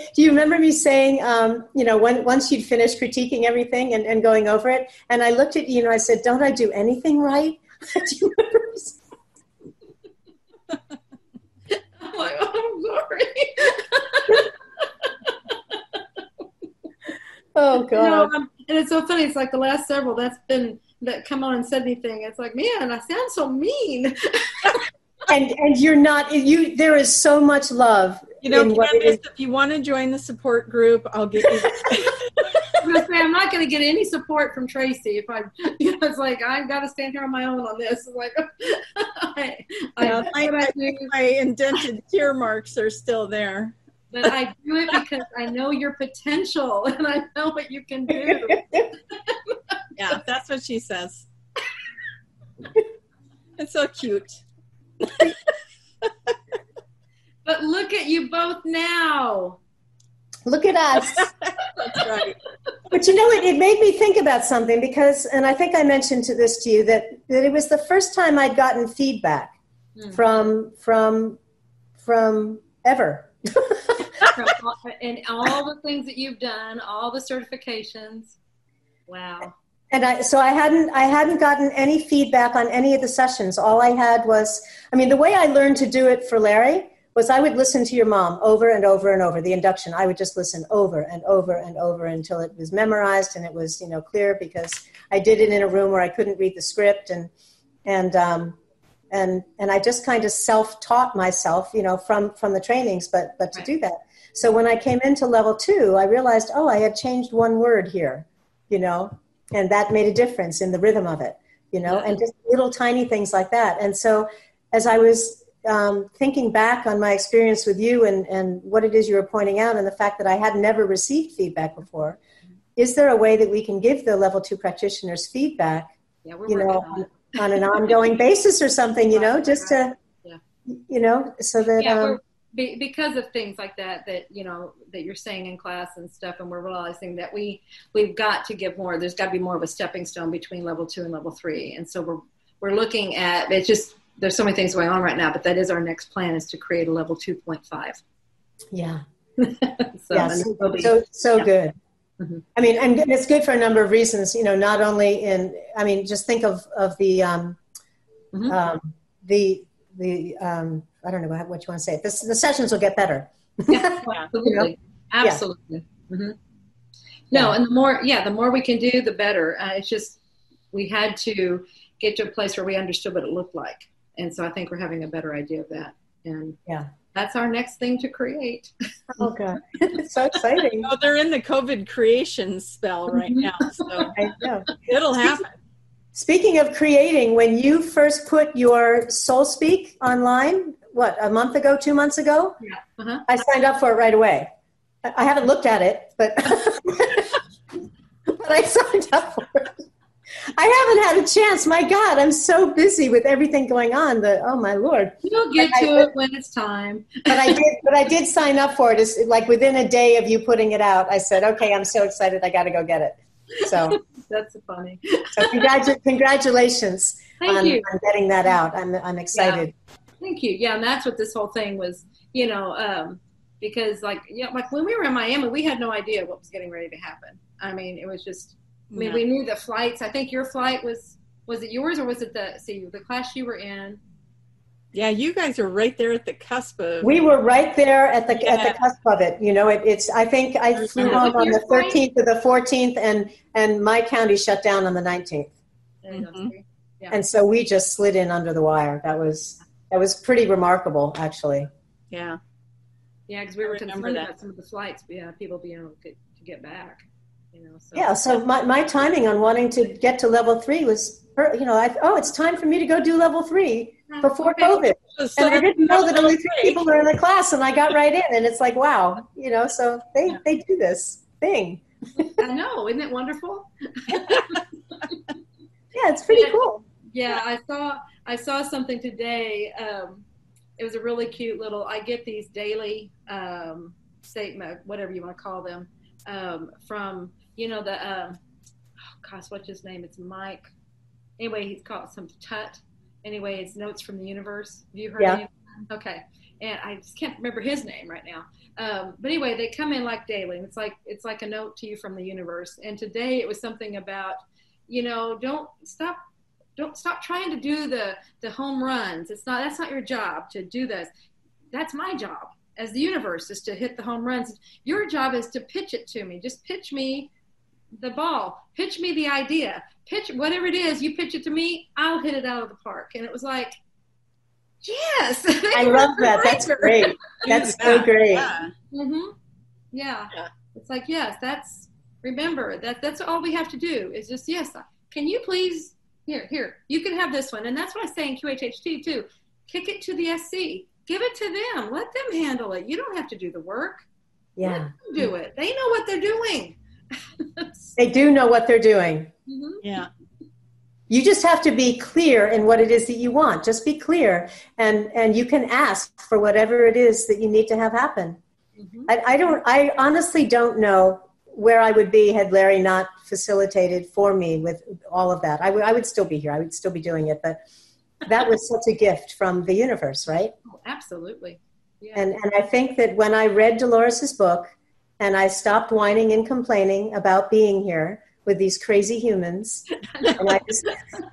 once you'd finished critiquing everything and going over it, and I looked at you and I said, don't I do anything right? Do you remember me saying? I'm like, oh, I'm sorry. Oh, God. And it's so funny. It's like the last several that come on and said anything. It's like, man, I sound so mean. and you're not, there is so much love. Candace, if you want to join the support group, I'll get you. I'm not going to get any support from Tracy if it's like, I've got to stand here on my own on this. It's like, my indented tear marks are still there. But I do it because I know your potential and I know what you can do. Yeah, that's what she says. It's so cute. But look at you both now. Look at us. That's right. But it made me think about something, because, and I think I mentioned this to you, that it was the first time I'd gotten feedback from ever. And all the things that you've done, all the certifications. Wow. And I hadn't gotten any feedback on any of the sessions. All I had was, the way I learned to do it for Larry was I would listen to your mom over and over and over. The induction, I would just listen over and over and over until it was memorized and it was, clear, because I did it in a room where I couldn't read the script, and I just kind of self-taught myself, from the trainings, but to do that. So when I came into level 2, I realized, I had changed one word here, and that made a difference in the rhythm of it, and just little tiny things like that. And so as I was thinking back on my experience with you and what it is you were pointing out, and the fact that I had never received feedback before, is there a way that we can give the level 2 practitioners feedback, on an ongoing basis or something, just to, so that... because of things like that that you're saying in class and stuff, and we're realizing that we've got to give more. There's got to be more of a stepping stone between level 2 and level 3, and so we're looking at it's just there's so many things going on right now, but that is our next plan, is to create a level 2.5. Yeah. So good. Mm-hmm. I mean, and it's good for a number of reasons. Not only just think of the I don't know what you want to say. The sessions will get better. Yeah, absolutely. Absolutely. Yeah. Mm-hmm. No, and the more we can do, the better. It's just, we had to get to a place where we understood what it looked like. And so I think we're having a better idea of that. And that's our next thing to create. Oh, God. It's so exciting. Oh, they're in the COVID creation spell right now. So I know. It'll happen. Speaking of creating, when you first put your Soul Speak online, a month ago, 2 months ago? Yeah. Uh-huh. I signed up for it right away. I haven't looked at it, but but I signed up for it. I haven't had a chance. My God, I'm so busy with everything going on. Oh my Lord! You'll get to it when it's time. But I did sign up for it. It's like within a day of you putting it out, I said, "Okay, I'm so excited. I got to go get it." So that's funny. So congratulations on getting that out. I'm excited. Yeah. Thank you. Yeah, and that's what this whole thing was. Because like when we were in Miami, we had no idea what was getting ready to happen. I mean, it was just. We knew the flights. I think your flight was it yours, or was it the class you were in? Yeah, you guys are right there at the cusp of. We were right there at the cusp of it. It's. I think I flew home on the 13th or the 14th, and my county shut down on the 19th. Mm-hmm. Yeah. And so we just slid in under the wire. That was pretty remarkable, actually. Yeah. Yeah, because we were concerned about some of the flights. People being able to get back. So. Yeah, so my timing on wanting to get to level 3 was, it's time for me to go do level 3 before COVID. And I didn't know that only 3 people were in the class, and I got right in, and it's like, wow, so they do this thing. I know, isn't it wonderful? Yeah, it's pretty cool. Yeah, I saw something today. It was a really cute little, I get these daily statement, whatever you want to call them, from, what's his name? It's Mike. Anyway, he's called some Tut. Anyway, it's Notes from the Universe. Have you heard of him? Okay. And I just can't remember his name right now. But anyway, they come in like daily, and it's like a note to you from the universe. And today it was something about, don't stop trying to do the home runs. That's not your job to do this. That's my job as the universe, is to hit the home runs. Your job is to pitch it to me. Just pitch me the ball. Pitch me the idea. Pitch whatever it is. You pitch it to me, I'll hit it out of the park. And it was like, yes. I love that. That's great. That's so great. Yeah. Mm-hmm. Yeah. It's like, yes, remember, that's all we have to do is just, yes, can you please, here, you can have this one. And that's what I say in QHHT too. Kick it to the SC. Give it to them. Let them handle it. You don't have to do the work. Yeah. Let them do it. They know what they're doing. They do know what they're doing. Mm-hmm. Yeah. You just have to be clear in what it is that you want. Just be clear, and you can ask for whatever it is that you need to have happen. Mm-hmm. I honestly don't know where I would be had Larry not facilitated for me with all of that. I would still be here. I would still be doing it, but that was such a gift from the universe, right? Oh, absolutely. Yeah. And I think that when I read Dolores's book and I stopped whining and complaining about being here with these crazy humans, and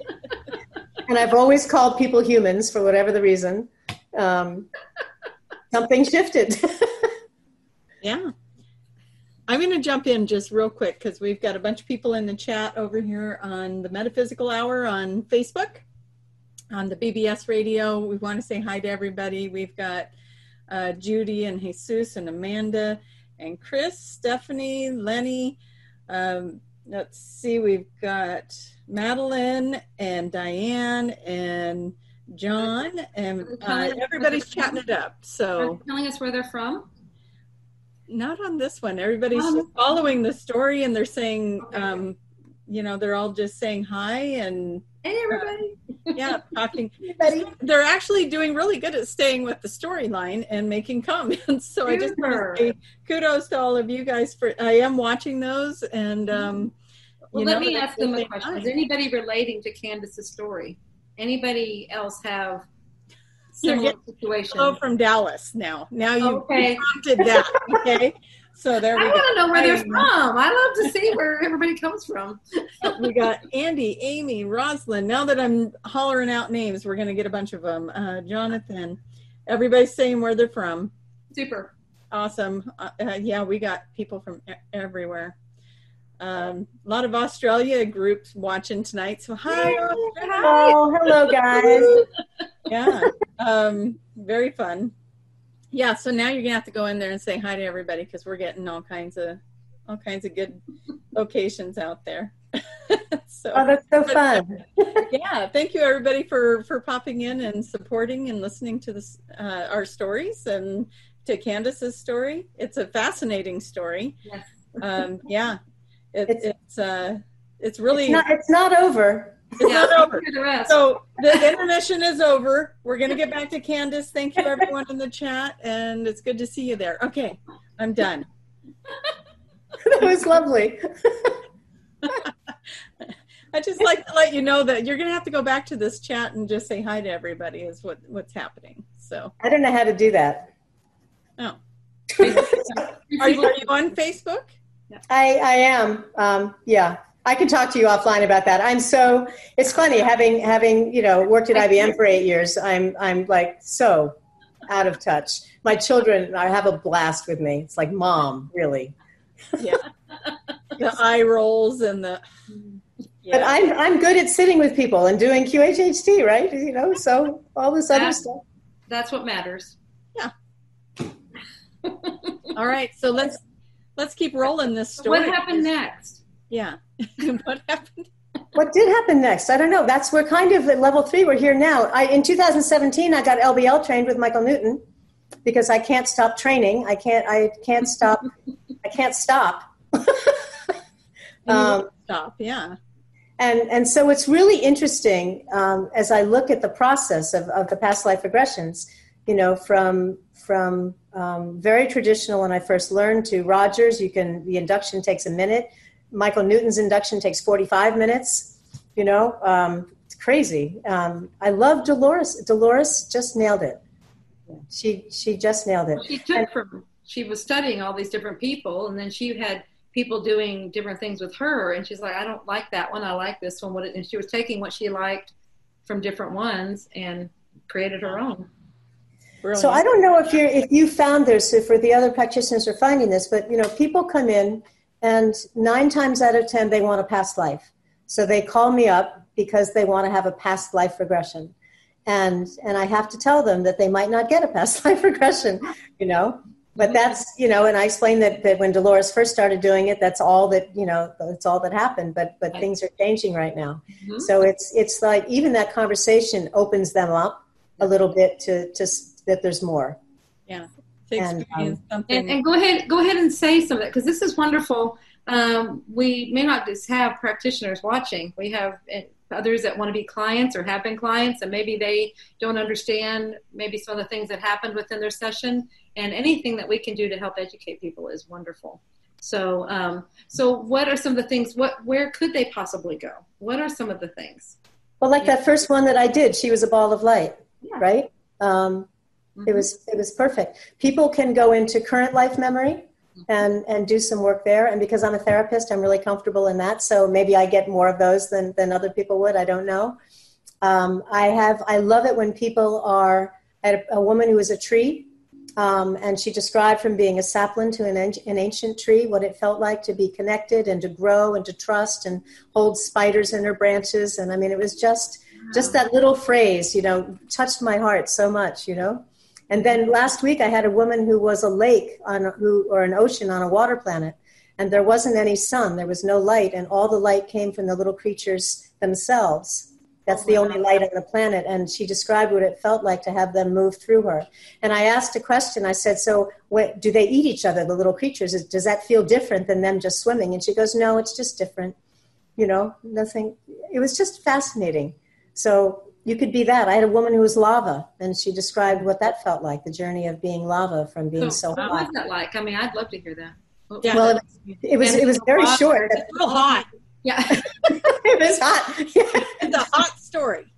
I've always called people humans for whatever the reason. Something shifted. Yeah. I'm going to jump in just real quick because we've got a bunch of people in the chat over here on the Metaphysical Hour on Facebook, on the BBS radio. We want to say hi to everybody. We've got Judy and Jesus and Amanda and Chris, Stephanie, Lenny. Let's see, we've got Madeline and Diane and John, and everybody's chatting it up. So telling us where they're from. Not on this one. Everybody's just following the story, and they're saying, they're all just saying hi and hey, everybody. Talking. They're actually doing really good at staying with the storyline and making comments. So I just want to say kudos to all of you guys I am watching those, and let me ask them a question. Is anybody relating to Candace's story? Anybody else have similar situation? Hello from Dallas now. Now you've prompted that. Okay. So there we go. I want to know where they're from. I love to see where everybody comes from. We got Andy, Amy, Rosalind. Now that I'm hollering out names, we're going to get a bunch of them. Jonathan. Everybody's saying where they're from. Super. Awesome. We got people from everywhere. A lot of Australia groups watching tonight. So hi. Oh, hello guys. Yeah. Very fun. Yeah. So now you're gonna have to go in there and say hi to everybody because we're getting all kinds of good locations out there. That's so fun. Yeah. Thank you everybody for popping in and supporting and listening to this our stories and to Candace's story. It's a fascinating story. Yes. It's really it's not over. It's not over. So the intermission is over. We're going to get back to Candace. Thank you everyone in the chat, and it's good to see you there. Okay, I'm done. That was lovely. I just like to let you know that you're going to have to go back to this chat and just say hi to everybody is what's happening. So I don't know how to do that. Oh. Are you on Facebook? I am. Yeah. I can talk to you offline about that. It's funny having, worked at IBM for 8 years, I'm like so out of touch. My children have a blast with me. It's like, Mom, really? Yeah. The eye rolls and the, But I'm good at sitting with people and doing QHHT, right? So all this other stuff. That's what matters. Yeah. All right. So let's keep rolling this story. What happened next? Yeah. What happened? What did happen next? I don't know. We're kind of at level 3. We're here now. In 2017, I got LBL trained with Michael Newton because I can't stop training. I can't stop. I can't stop. Stop. Yeah. And so it's really interesting as I look at the process of the past life regressions, from very traditional when I first learned to Rogers, the induction takes a minute. Michael Newton's induction takes 45 minutes. It's crazy. I love Dolores. Dolores just nailed it. She just nailed it. She was studying all these different people, and then she had people doing different things with her, and she's like, I don't like that one. I like this one. And she was taking what she liked from different ones and created her own. Brilliant. So I don't know if you found this, if for the other practitioners are finding this, but people come in and 9 times out of 10 they want a past life. So they call me up because they want to have a past life regression. And I have to tell them that they might not get a past life regression, But that's, and I explained that when Dolores first started doing it, that's all that, it's all that happened. But things are changing right now. Mm-hmm. So it's like even that conversation opens them up a little bit to that there's more. Yeah. And go ahead and say some of that, because this is wonderful. We may not just have practitioners watching. We have others that want to be clients or have been clients, and maybe they don't understand maybe some of the things that happened within their session. And anything that we can do to help educate people is wonderful. So, what are some of the things? Where could they possibly go? What are some of the things? Well, like that first one that I did, she was a ball of light, right? Mm-hmm. It was perfect. People can go into current life memory and do some work there. And because I'm a therapist, I'm really comfortable in that. So maybe I get more of those than other people would. I don't know. I love it when people I had a woman who was a tree, And she described from being a sapling to an ancient tree, what it felt like to be connected and to grow and to trust and hold spiders in her branches. And I mean, it was just that little phrase, touched my heart so much, And then last week I had a woman who was a lake or an ocean on a water planet, and there wasn't any sun, there was no light, and all the light came from the little creatures themselves. That's the only light on the planet. And she described what it felt like to have them move through her. And I asked a question. I said, so do they eat each other, the little creatures? Does that feel different than them just swimming? And she goes, no, it's just different. Nothing. It was just fascinating. So you could be that. I had a woman who was lava, and she described what that felt like, the journey of being lava from being so hot. What was that like? I mean, I'd love to hear that. Yeah. Well, it was very short. It's real hot. Yeah. It was hot. Yeah. It's a hot story.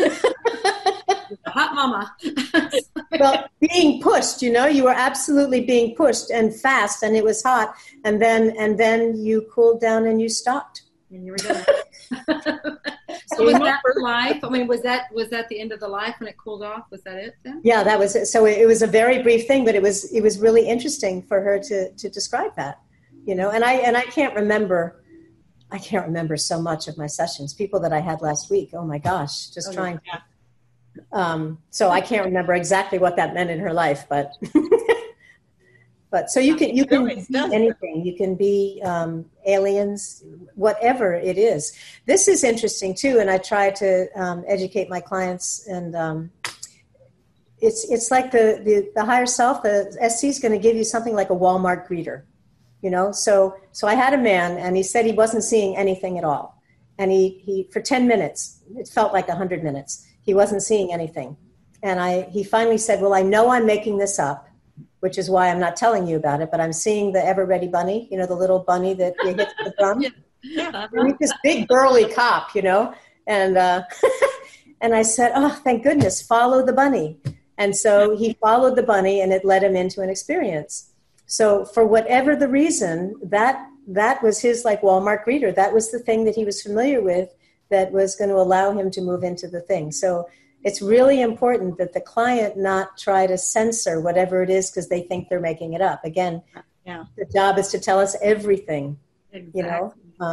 Hot mama. Well, being pushed, you were absolutely being pushed and fast, and it was hot, and then you cooled down and you stopped. And you were done. So was that life? I mean, was that the end of the life when it cooled off? Was that it then? Yeah, that was it. So it was a very brief thing, but it was really interesting for her to describe that, And I can't remember so much of my sessions. People that I had last week, oh my gosh, just trying. So I can't remember exactly what that meant in her life, but so you can be anything. You can be aliens, whatever it is. This is interesting too, and I try to educate my clients. And it's like the higher self. The SC is going to give you something like a Walmart greeter. So I had a man, and he said he wasn't seeing anything at all. And he for 10 minutes, it felt like 100 minutes, he wasn't seeing anything. And he finally said, well, I know I'm making this up, which is why I'm not telling you about it, but I'm seeing the Ever Ready Bunny, the little bunny that you hit the drum. Yeah. He's this big burly cop, and and I said, oh, thank goodness, follow the bunny. And so he followed the bunny, and it led him into an experience. So for whatever the reason, that was his like Walmart greeter. That was the thing that he was familiar with that was going to allow him to move into the thing. So it's really important that the client not try to censor whatever it is because they think they're making it up. Again, the job is to tell us everything, Exactly.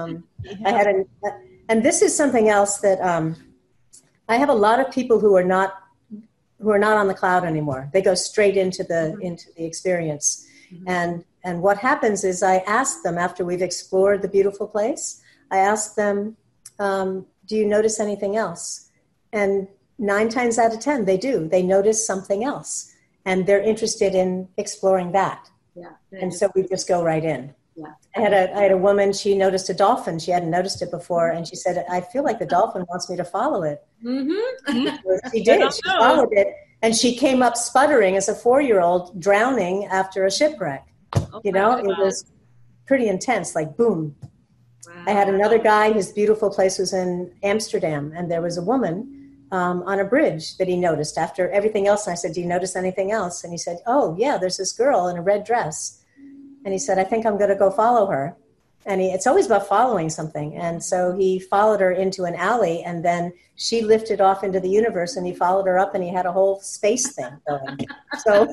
And this is something else that I have a lot of people who are not on the cloud anymore. They go straight into the experience. Mm-hmm. And what happens is I ask them after we've explored the beautiful place, I ask them, do you notice anything else? And 9 times out of 10, they do. They notice something else, and they're interested in exploring that. Yeah. And so we just go right in. Yeah. I had a woman, she noticed a dolphin. She hadn't noticed it before, and she said, I feel like the dolphin wants me to follow it. Mm-hmm. She did. She followed it, and she came up sputtering as a 4-year-old, drowning after a shipwreck. It was pretty intense, like boom. Wow. I had another guy, his beautiful place was in Amsterdam, and there was a woman on a bridge that he noticed after everything else. And I said, do you notice anything else? And he said, oh, yeah, there's this girl in a red dress. And he said, I think I'm going to go follow her. And it's always about following something. And so he followed her into an alley, and then she lifted off into the universe, and he followed her up, and he had a whole space thing going. So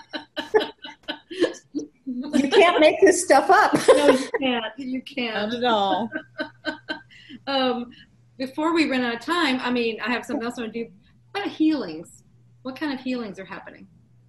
you can't make this stuff up. No, you can't. You can't. Not at all. Before we run out of time, I mean, I have something else I want to do. What healings? What kind of healings are happening?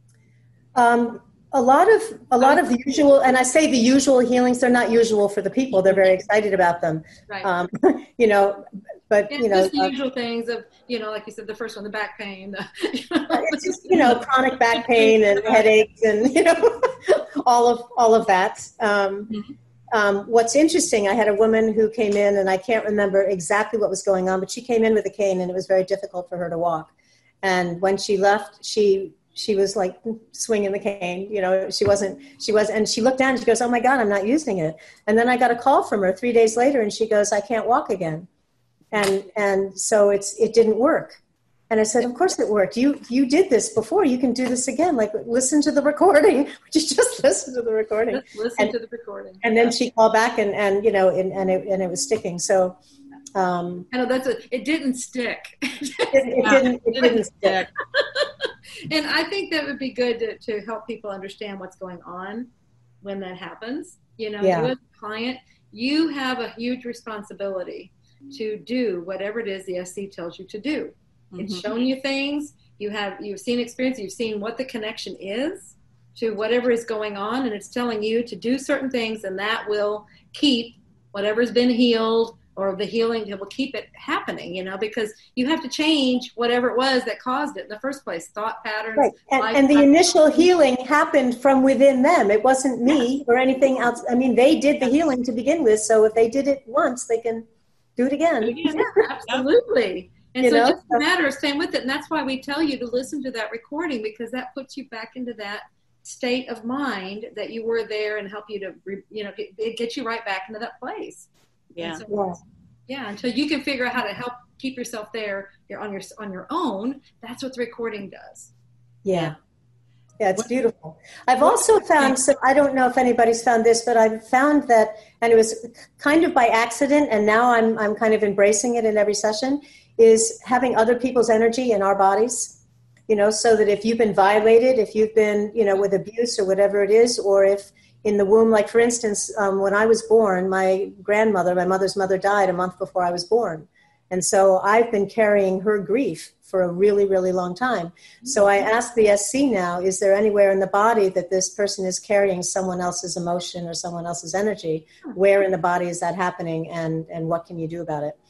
A lot of the usual, and I say the usual healings, they're not usual for the people. They're very excited about them. Right. But it's just the usual things of, like you said, the first one, the back pain. It's just, chronic back pain and headaches and, all of that. What's interesting, I had a woman who came in, and I can't remember exactly what was going on, but she came in with a cane, and it was very difficult for her to walk. And when she left, she was like swinging the cane, and she looked down and she goes, oh my God, I'm not using it. And then I got a call from her 3 days later, and she goes, I can't walk again. And so it didn't work. And I said, of course it worked. You did this before. You can do this again. Like, listen to the recording. Just listen to the recording. Listen to the recording. And then she called back and it was sticking. So, I know it didn't stick. It didn't stick. And I think that would be good to help people understand what's going on when that happens. You know, you as a client, you have a huge responsibility to do whatever it is the SC tells you to do. It's shown you things, you've seen experience, you've seen what the connection is to whatever is going on, and it's telling you to do certain things, and that will keep whatever's been healed, or the healing, it will keep it happening, you know, because you have to change whatever it was that caused it in the first place, thought patterns. Right. And the initial healing happened from within them. It wasn't me or anything else. I mean, they did the healing to begin with, so if they did it once, they can do it again. Yeah, absolutely. And so just a matter of staying with it. And that's why we tell you to listen to that recording, because that puts you back into that state of mind that you were there, and help you to, it gets you right back into that place. Yeah. So, until you can figure out how to help keep yourself there, you're on your own. That's what the recording does. Yeah. Yeah, it's beautiful. I've also found, so I don't know if anybody's found this, but I've found that, and it was kind of by accident, and now I'm kind of embracing it in every session, is having other people's energy in our bodies, you know, so that if you've been violated, if you've been, you know, with abuse or whatever it is, or if in the womb, like for instance, when I was born, my mother's mother died a month before I was born. And so I've been carrying her grief for a really, really long time. So I ask the SC now, is there anywhere in the body that this person is carrying someone else's emotion or someone else's energy? Where in the body is that happening, and what can you do about it?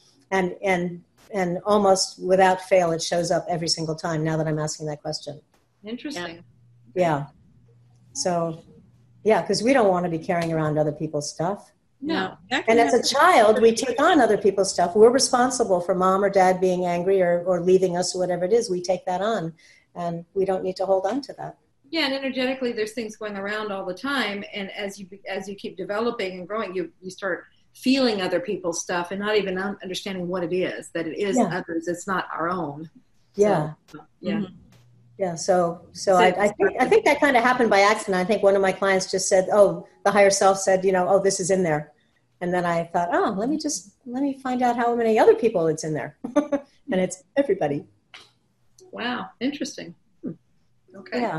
And almost without fail, it shows up every single time now that I'm asking that question. Interesting. Yeah. So, yeah, because we don't want to be carrying around other people's stuff. No. And as a child, we take on other people's stuff. We're responsible for mom or dad being angry or leaving us or whatever it is. We take that on, and we don't need to hold on to that. Yeah, and energetically, there's things going around all the time. And as you keep developing and growing, you start feeling other people's stuff and not even understanding what it is, that it is others. It's not our own. Yeah. So, yeah. Yeah. So I think that kind of happened by accident. I think one of my clients just said, "Oh, the higher self said, this is in there." And then I thought, let me find out how many other people it's in there. And it's everybody. Wow. Interesting. Okay. Yeah.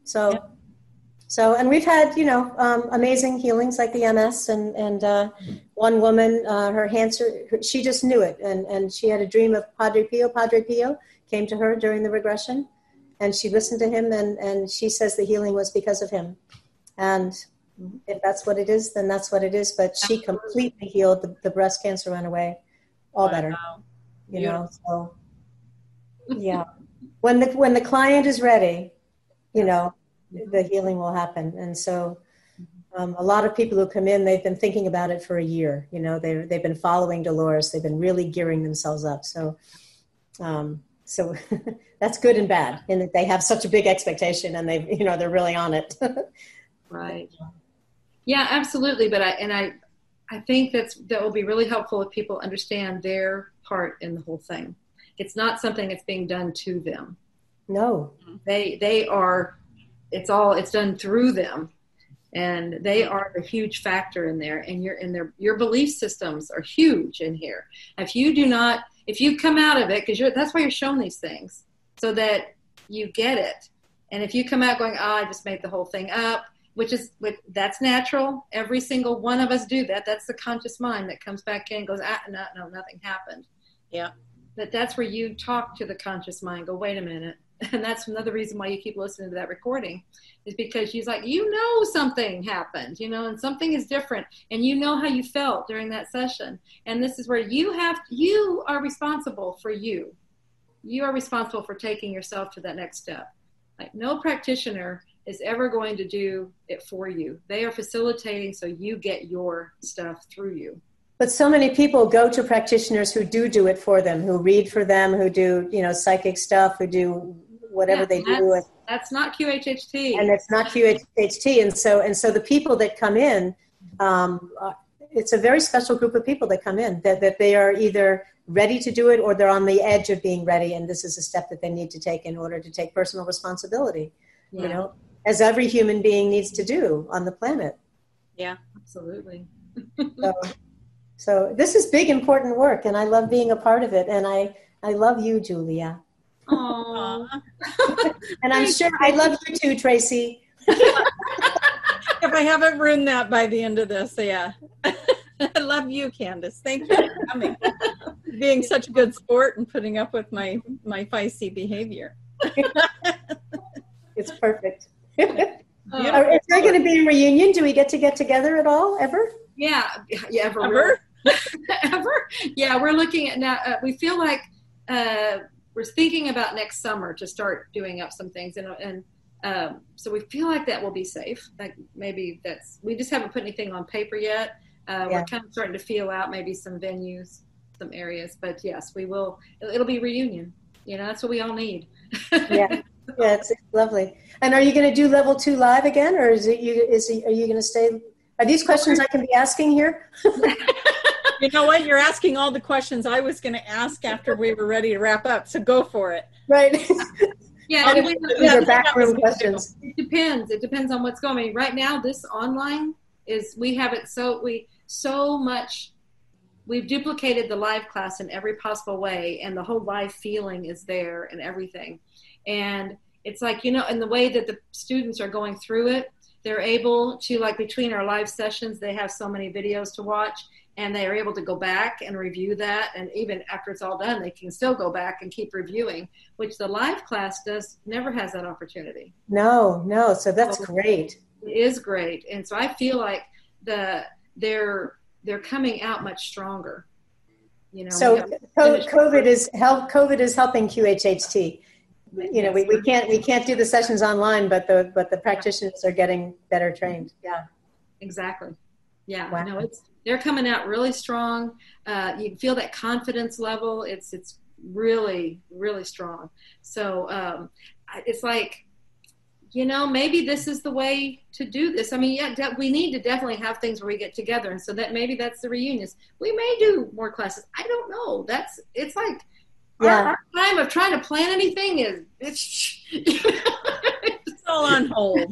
So, and we've had, amazing healings like the MS, and one woman, her cancer, she just knew it. And she had a dream of Padre Pio. Padre Pio came to her during the regression, and she listened to him, and she says the healing was because of him. And if that's what it is, then that's what it is. But she completely healed. The breast cancer went away, all better. So yeah. When the client is ready, the healing will happen. And so a lot of people who come in, they've been thinking about it for a year. They've been following Dolores. They've been really gearing themselves up. So that's good and bad, in that they have such a big expectation, and they're really on it. Right. Yeah, absolutely. But I think that will be really helpful if people understand their part in the whole thing. It's not something that's being done to them. No. They are. It's done through them, and they are a huge factor in there. And your belief systems are huge in here. If you come out of it, because that's why you're shown these things, so that you get it. And if you come out going, I just made the whole thing up, that's natural. Every single one of us do that. That's the conscious mind that comes back in and goes, no, nothing happened. Yeah. But that's where you talk to the conscious mind, go, wait a minute. And that's another reason why you keep listening to that recording, is because she's like, something happened, and something is different. And how you felt during that session. And this is where you are responsible for you. You are responsible for taking yourself to that next step. Like, no practitioner is ever going to do it for you. They are facilitating so you get your stuff through you. But so many people go to practitioners who do it for them, who read for them, who do, psychic stuff, who do whatever they do. That's not QHHT. And it's not QHHT. And so the people that come in, it's a very special group of people that come in, that they are either ready to do it or they're on the edge of being ready. And this is a step that they need to take in order to take personal responsibility, as every human being needs to do on the planet. Yeah, absolutely. So this is big, important work, and I love being a part of it. And I love you, Julia. Oh. And I'm sure I love you too, Tracy. If I haven't ruined that by the end of this, yeah. I love you, Candace. Thank you for coming. Being such a good sport and putting up with my feisty behavior. It's perfect. Is there going to be a reunion? Do we get together at all, ever? Yeah, Ever? Ever? Yeah, we're looking at now. We feel like we're thinking about next summer to start doing up some things, and so we feel like that will be safe. Like maybe we just haven't put anything on paper yet. We're kind of starting to feel out maybe some venues, some areas, but yes, we will. It'll be reunion. That's what we all need. Yeah, it's lovely. And are you going to do level 2 live again, or are you going to stay? Are these questions I can be asking here? You know what? You're asking all the questions I was going to ask after we were ready to wrap up. So go for it. Right. Yeah, these are backroom questions. It depends. It depends on what's going on. Right now, this online we have it so much. We've duplicated the live class in every possible way, and the whole live feeling is there and everything. And it's like, in the way that the students are going through it, they're able to, like, between our live sessions, they have so many videos to watch, and they are able to go back and review that. And even after it's all done, they can still go back and keep reviewing, which the live class never has that opportunity. No. So that's great. It is great. And so I feel like they're coming out much stronger. So COVID is helping QHHT. We can't do the sessions online, but the practitioners are getting better trained. Yeah. Exactly. Yeah. Wow. No, they're coming out really strong. You can feel that confidence level. It's really, really strong. So it's like, maybe this is the way to do this. I mean, we need to definitely have things where we get together. And so that maybe that's the reunions. We may do more classes. I don't know. It's like our time of trying to plan anything it's all on hold.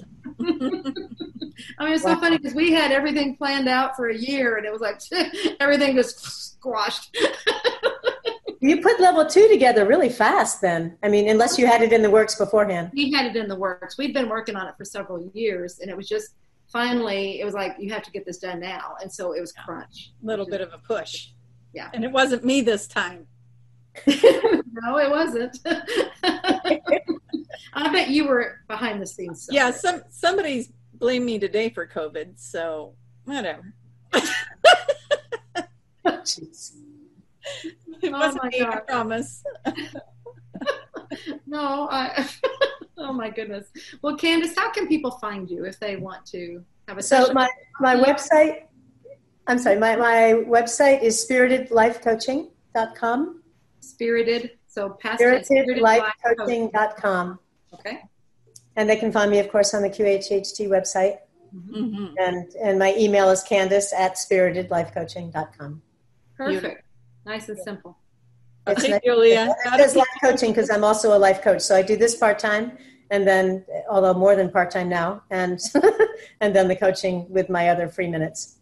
I mean, it's so funny because we had everything planned out for a year, and it was like everything just squashed. You put level 2 together really fast then. I mean, unless you had it in the works beforehand. We had it in the works. We'd been working on it for several years, and it was just finally, it was like, you have to get this done now. And so it was crunch. A little bit of a push. Yeah. And it wasn't me this time. No, it wasn't. I bet you were behind the scenes somewhere. Yeah, somebody's blamed me today for COVID, so whatever. Jeez. It wasn't me, I promise. No, oh my goodness. Well, Candace, how can people find you if they want to have a session? So my website, I'm sorry, my website is spiritedlifecoaching.com. Spirited, so past spiritedlifecoaching.com. Okay. And they can find me, of course, on the QHHT website. Mm-hmm. And my email is candace@spiritedlifecoaching.com. Perfect. Nice and simple. Okay, Julia. It says life coaching because I'm also a life coach. So I do this part-time, and then, although more than part-time now, and and then the coaching with my other free minutes.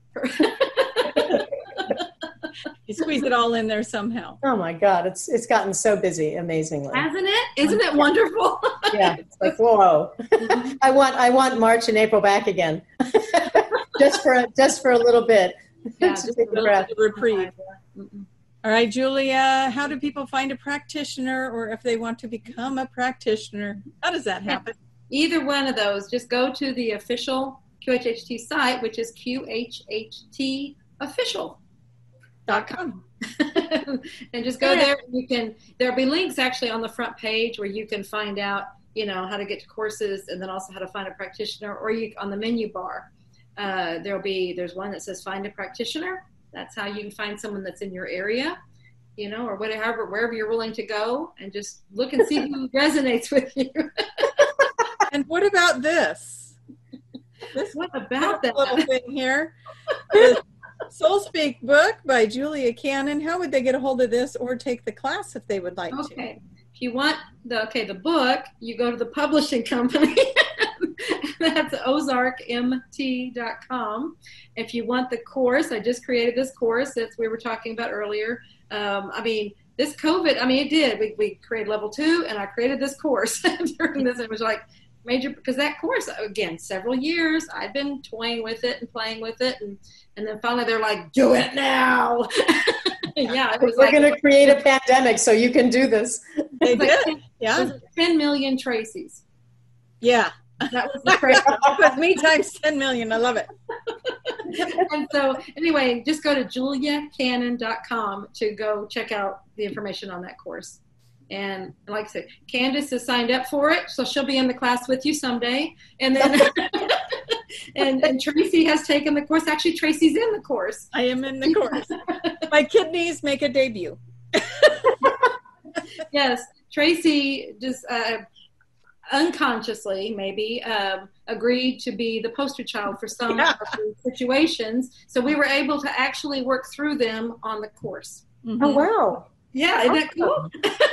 You squeeze it all in there somehow. Oh my God, it's gotten so busy, amazingly. Hasn't it? Isn't it wonderful? Yeah, it's like, whoa. I want March and April back again. just for a little bit. Yeah, To just take a a breath. Reprieve. All right, Julia, how do people find a practitioner, or if they want to become a practitioner? How does that happen? Either one of those. Just go to the official QHHT site, which is QHHTofficial.com. And just go there. There'll be links actually on the front page where you can find out, how to get to courses, and then also how to find a practitioner, or on the menu bar. There's one that says find a practitioner. That's how you can find someone that's in your area, or whatever, wherever you're willing to go, and just look and see who resonates with you. And what about this? What about that little thing here? The Soul Speak book by Julia Cannon. How would they get a hold of this or take the class if they would like to? Okay. If you want the book, you go to the publishing company. That's ozarkmt.com. If you want the course, I just created this course that we were talking about earlier. this COVID, I mean, it did. We created level 2, and I created this course during this. It was like major, because that course, again, several years, I'd been toying with it and playing with it. And then finally they're like, do it now. Yeah. We're going to create a pandemic so you can do this. They did. Like, Yeah. 10 million Tracy's. Yeah. That was the crazy. With me times 10 million. I love it. And so anyway, just go to juliacannon.com to go check out the information on that course. And like I said, Candace has signed up for it, so she'll be in the class with you someday. And then and Tracy has taken the course. Actually, Tracy's in the course. I am in the course. My kidneys make a debut. Yes, Tracy just unconsciously maybe agreed to be the poster child for some of the situations. So we were able to actually work through them on the course. Oh, wow. Yeah, isn't that cool?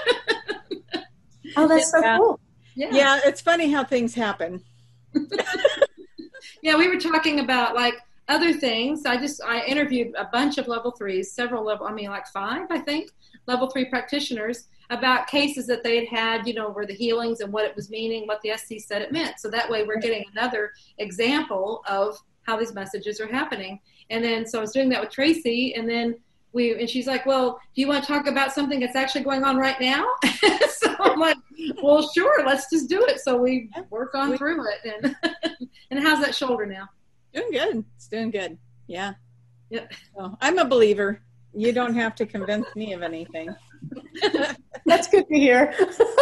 Oh, that's so cool. Yeah, it's funny how things happen. Yeah, we were talking about like other things. I interviewed a bunch of level 3s, like 5, I think, level 3 practitioners about cases that they had, where the healings and what it was meaning, what the SC said it meant. So that way we're getting another example of how these messages are happening. And then, so I was doing that with Tracy, and then and she's like, well, do you want to talk about something that's actually going on right now? So I'm like, well, sure, let's just do it. So we work on through it. And how's that shoulder now? Doing good. It's doing good. Yeah. Yep. So I'm a believer. You don't have to convince me of anything. That's good to hear.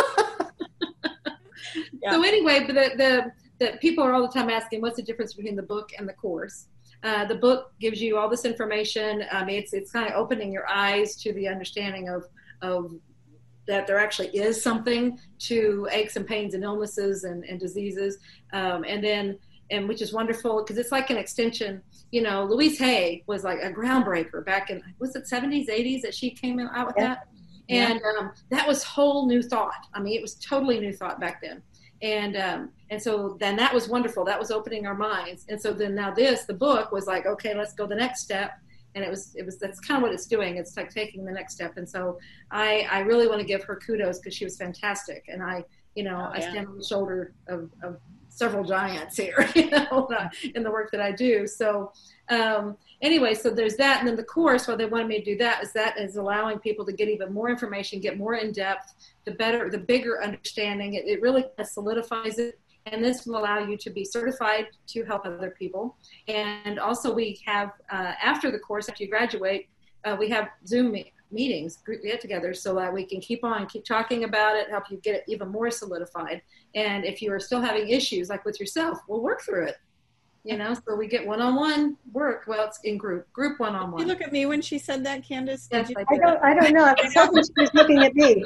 Yeah. So anyway, but the people are all the time asking, what's the difference between the book and the course? The book gives you all this information. It's kind of opening your eyes to the understanding of that there actually is something to aches and pains and illnesses and diseases, and which is wonderful because it's like an extension. Louise Hay was like a groundbreaker back in, was it 70s, 80s that she came out with that? And that was whole new thought. I mean, it was totally new thought back then. And so then that was wonderful. That was opening our minds. And so then now the book was like, okay, let's go the next step. And that's kind of what it's doing. It's like taking the next step. And so I really want to give her kudos because she was fantastic. And I stand on the shoulder of several giants here, in the work that I do. So anyway, so there's that. And then the course, why they wanted me to do that is allowing people to get even more information, get more in depth, the bigger understanding. It really solidifies it. And this will allow you to be certified to help other people. And also we have, after the course, after you graduate, we have Zoom meetings, group get-togethers, so that we can keep talking about it, help you get it even more solidified. And if you are still having issues, like with yourself, we'll work through it. So we get one-on-one work. Well, it's in group one-on-one. You look at me when she said that, Candace. Yes, I don't know. I was hoping she was looking at me.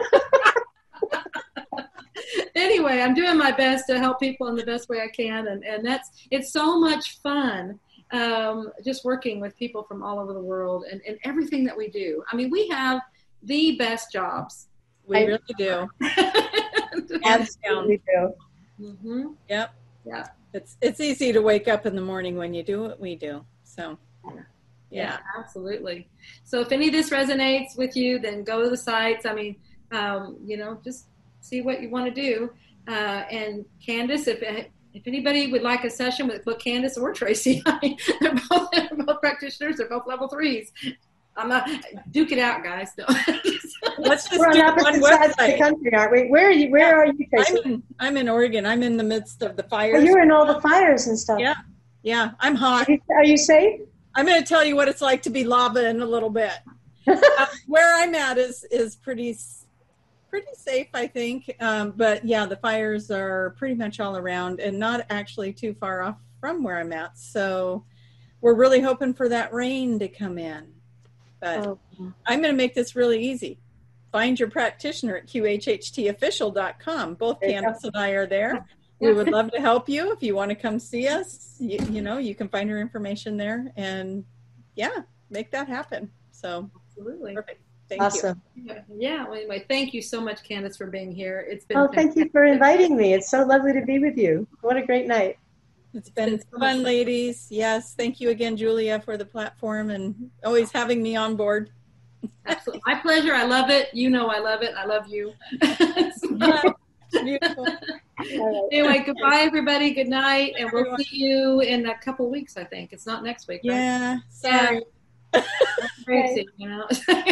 Anyway, I'm doing my best to help people in the best way I can, and it's so much fun. Just working with people from all over the world and everything that we do. I mean, we have the best jobs. We really do. Absolutely do. Mm-hmm. Yep. Yeah. It's easy to wake up in the morning when you do what we do. So, yeah, absolutely. So if any of this resonates with you, then go to the sites. I mean, just see what you want to do. And Candace, if anybody would like a session with Candace or Tracy, I mean, they're both practitioners. They're both level 3s. I'm not duke it out, guys. No. Let's just We're do on opposite sides of the country, aren't we? Where are you, Tracy? I'm in Oregon. I'm in the midst of the fires. Oh, you're in all the fires and stuff. Yeah. I'm hot. Are you safe? I'm going to tell you what it's like to be lava in a little bit. Where I'm at is pretty safe, I think. But yeah, the fires are pretty much all around and not actually too far off from where I'm at. So we're really hoping for that rain to come in. But I'm going to make this really easy. Find your practitioner at qhhtofficial.com. Both Candace and I are there. We would love to help you. If you want to come see us, you can find her information there and make that happen. So absolutely. Perfect. Awesome. Yeah. Well, anyway, thank you so much, Candace, for being here. It's been thank you for inviting me. It's so lovely to be with you. What a great night. It's been fun, ladies. Yes. Thank you again, Julia, for the platform and always having me on board. Absolutely. My pleasure. I love it. You know I love it. I love you. Beautiful. Anyway, goodbye, everybody. Good night. And we'll see you in a couple weeks, I think. It's not next week, right? Yeah. Sorry. Crazy, you know.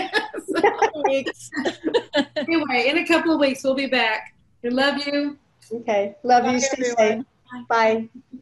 Anyway, in a couple of weeks, we'll be back. We love you. Okay. Love Bye, you. Stay everyone. safe. Bye.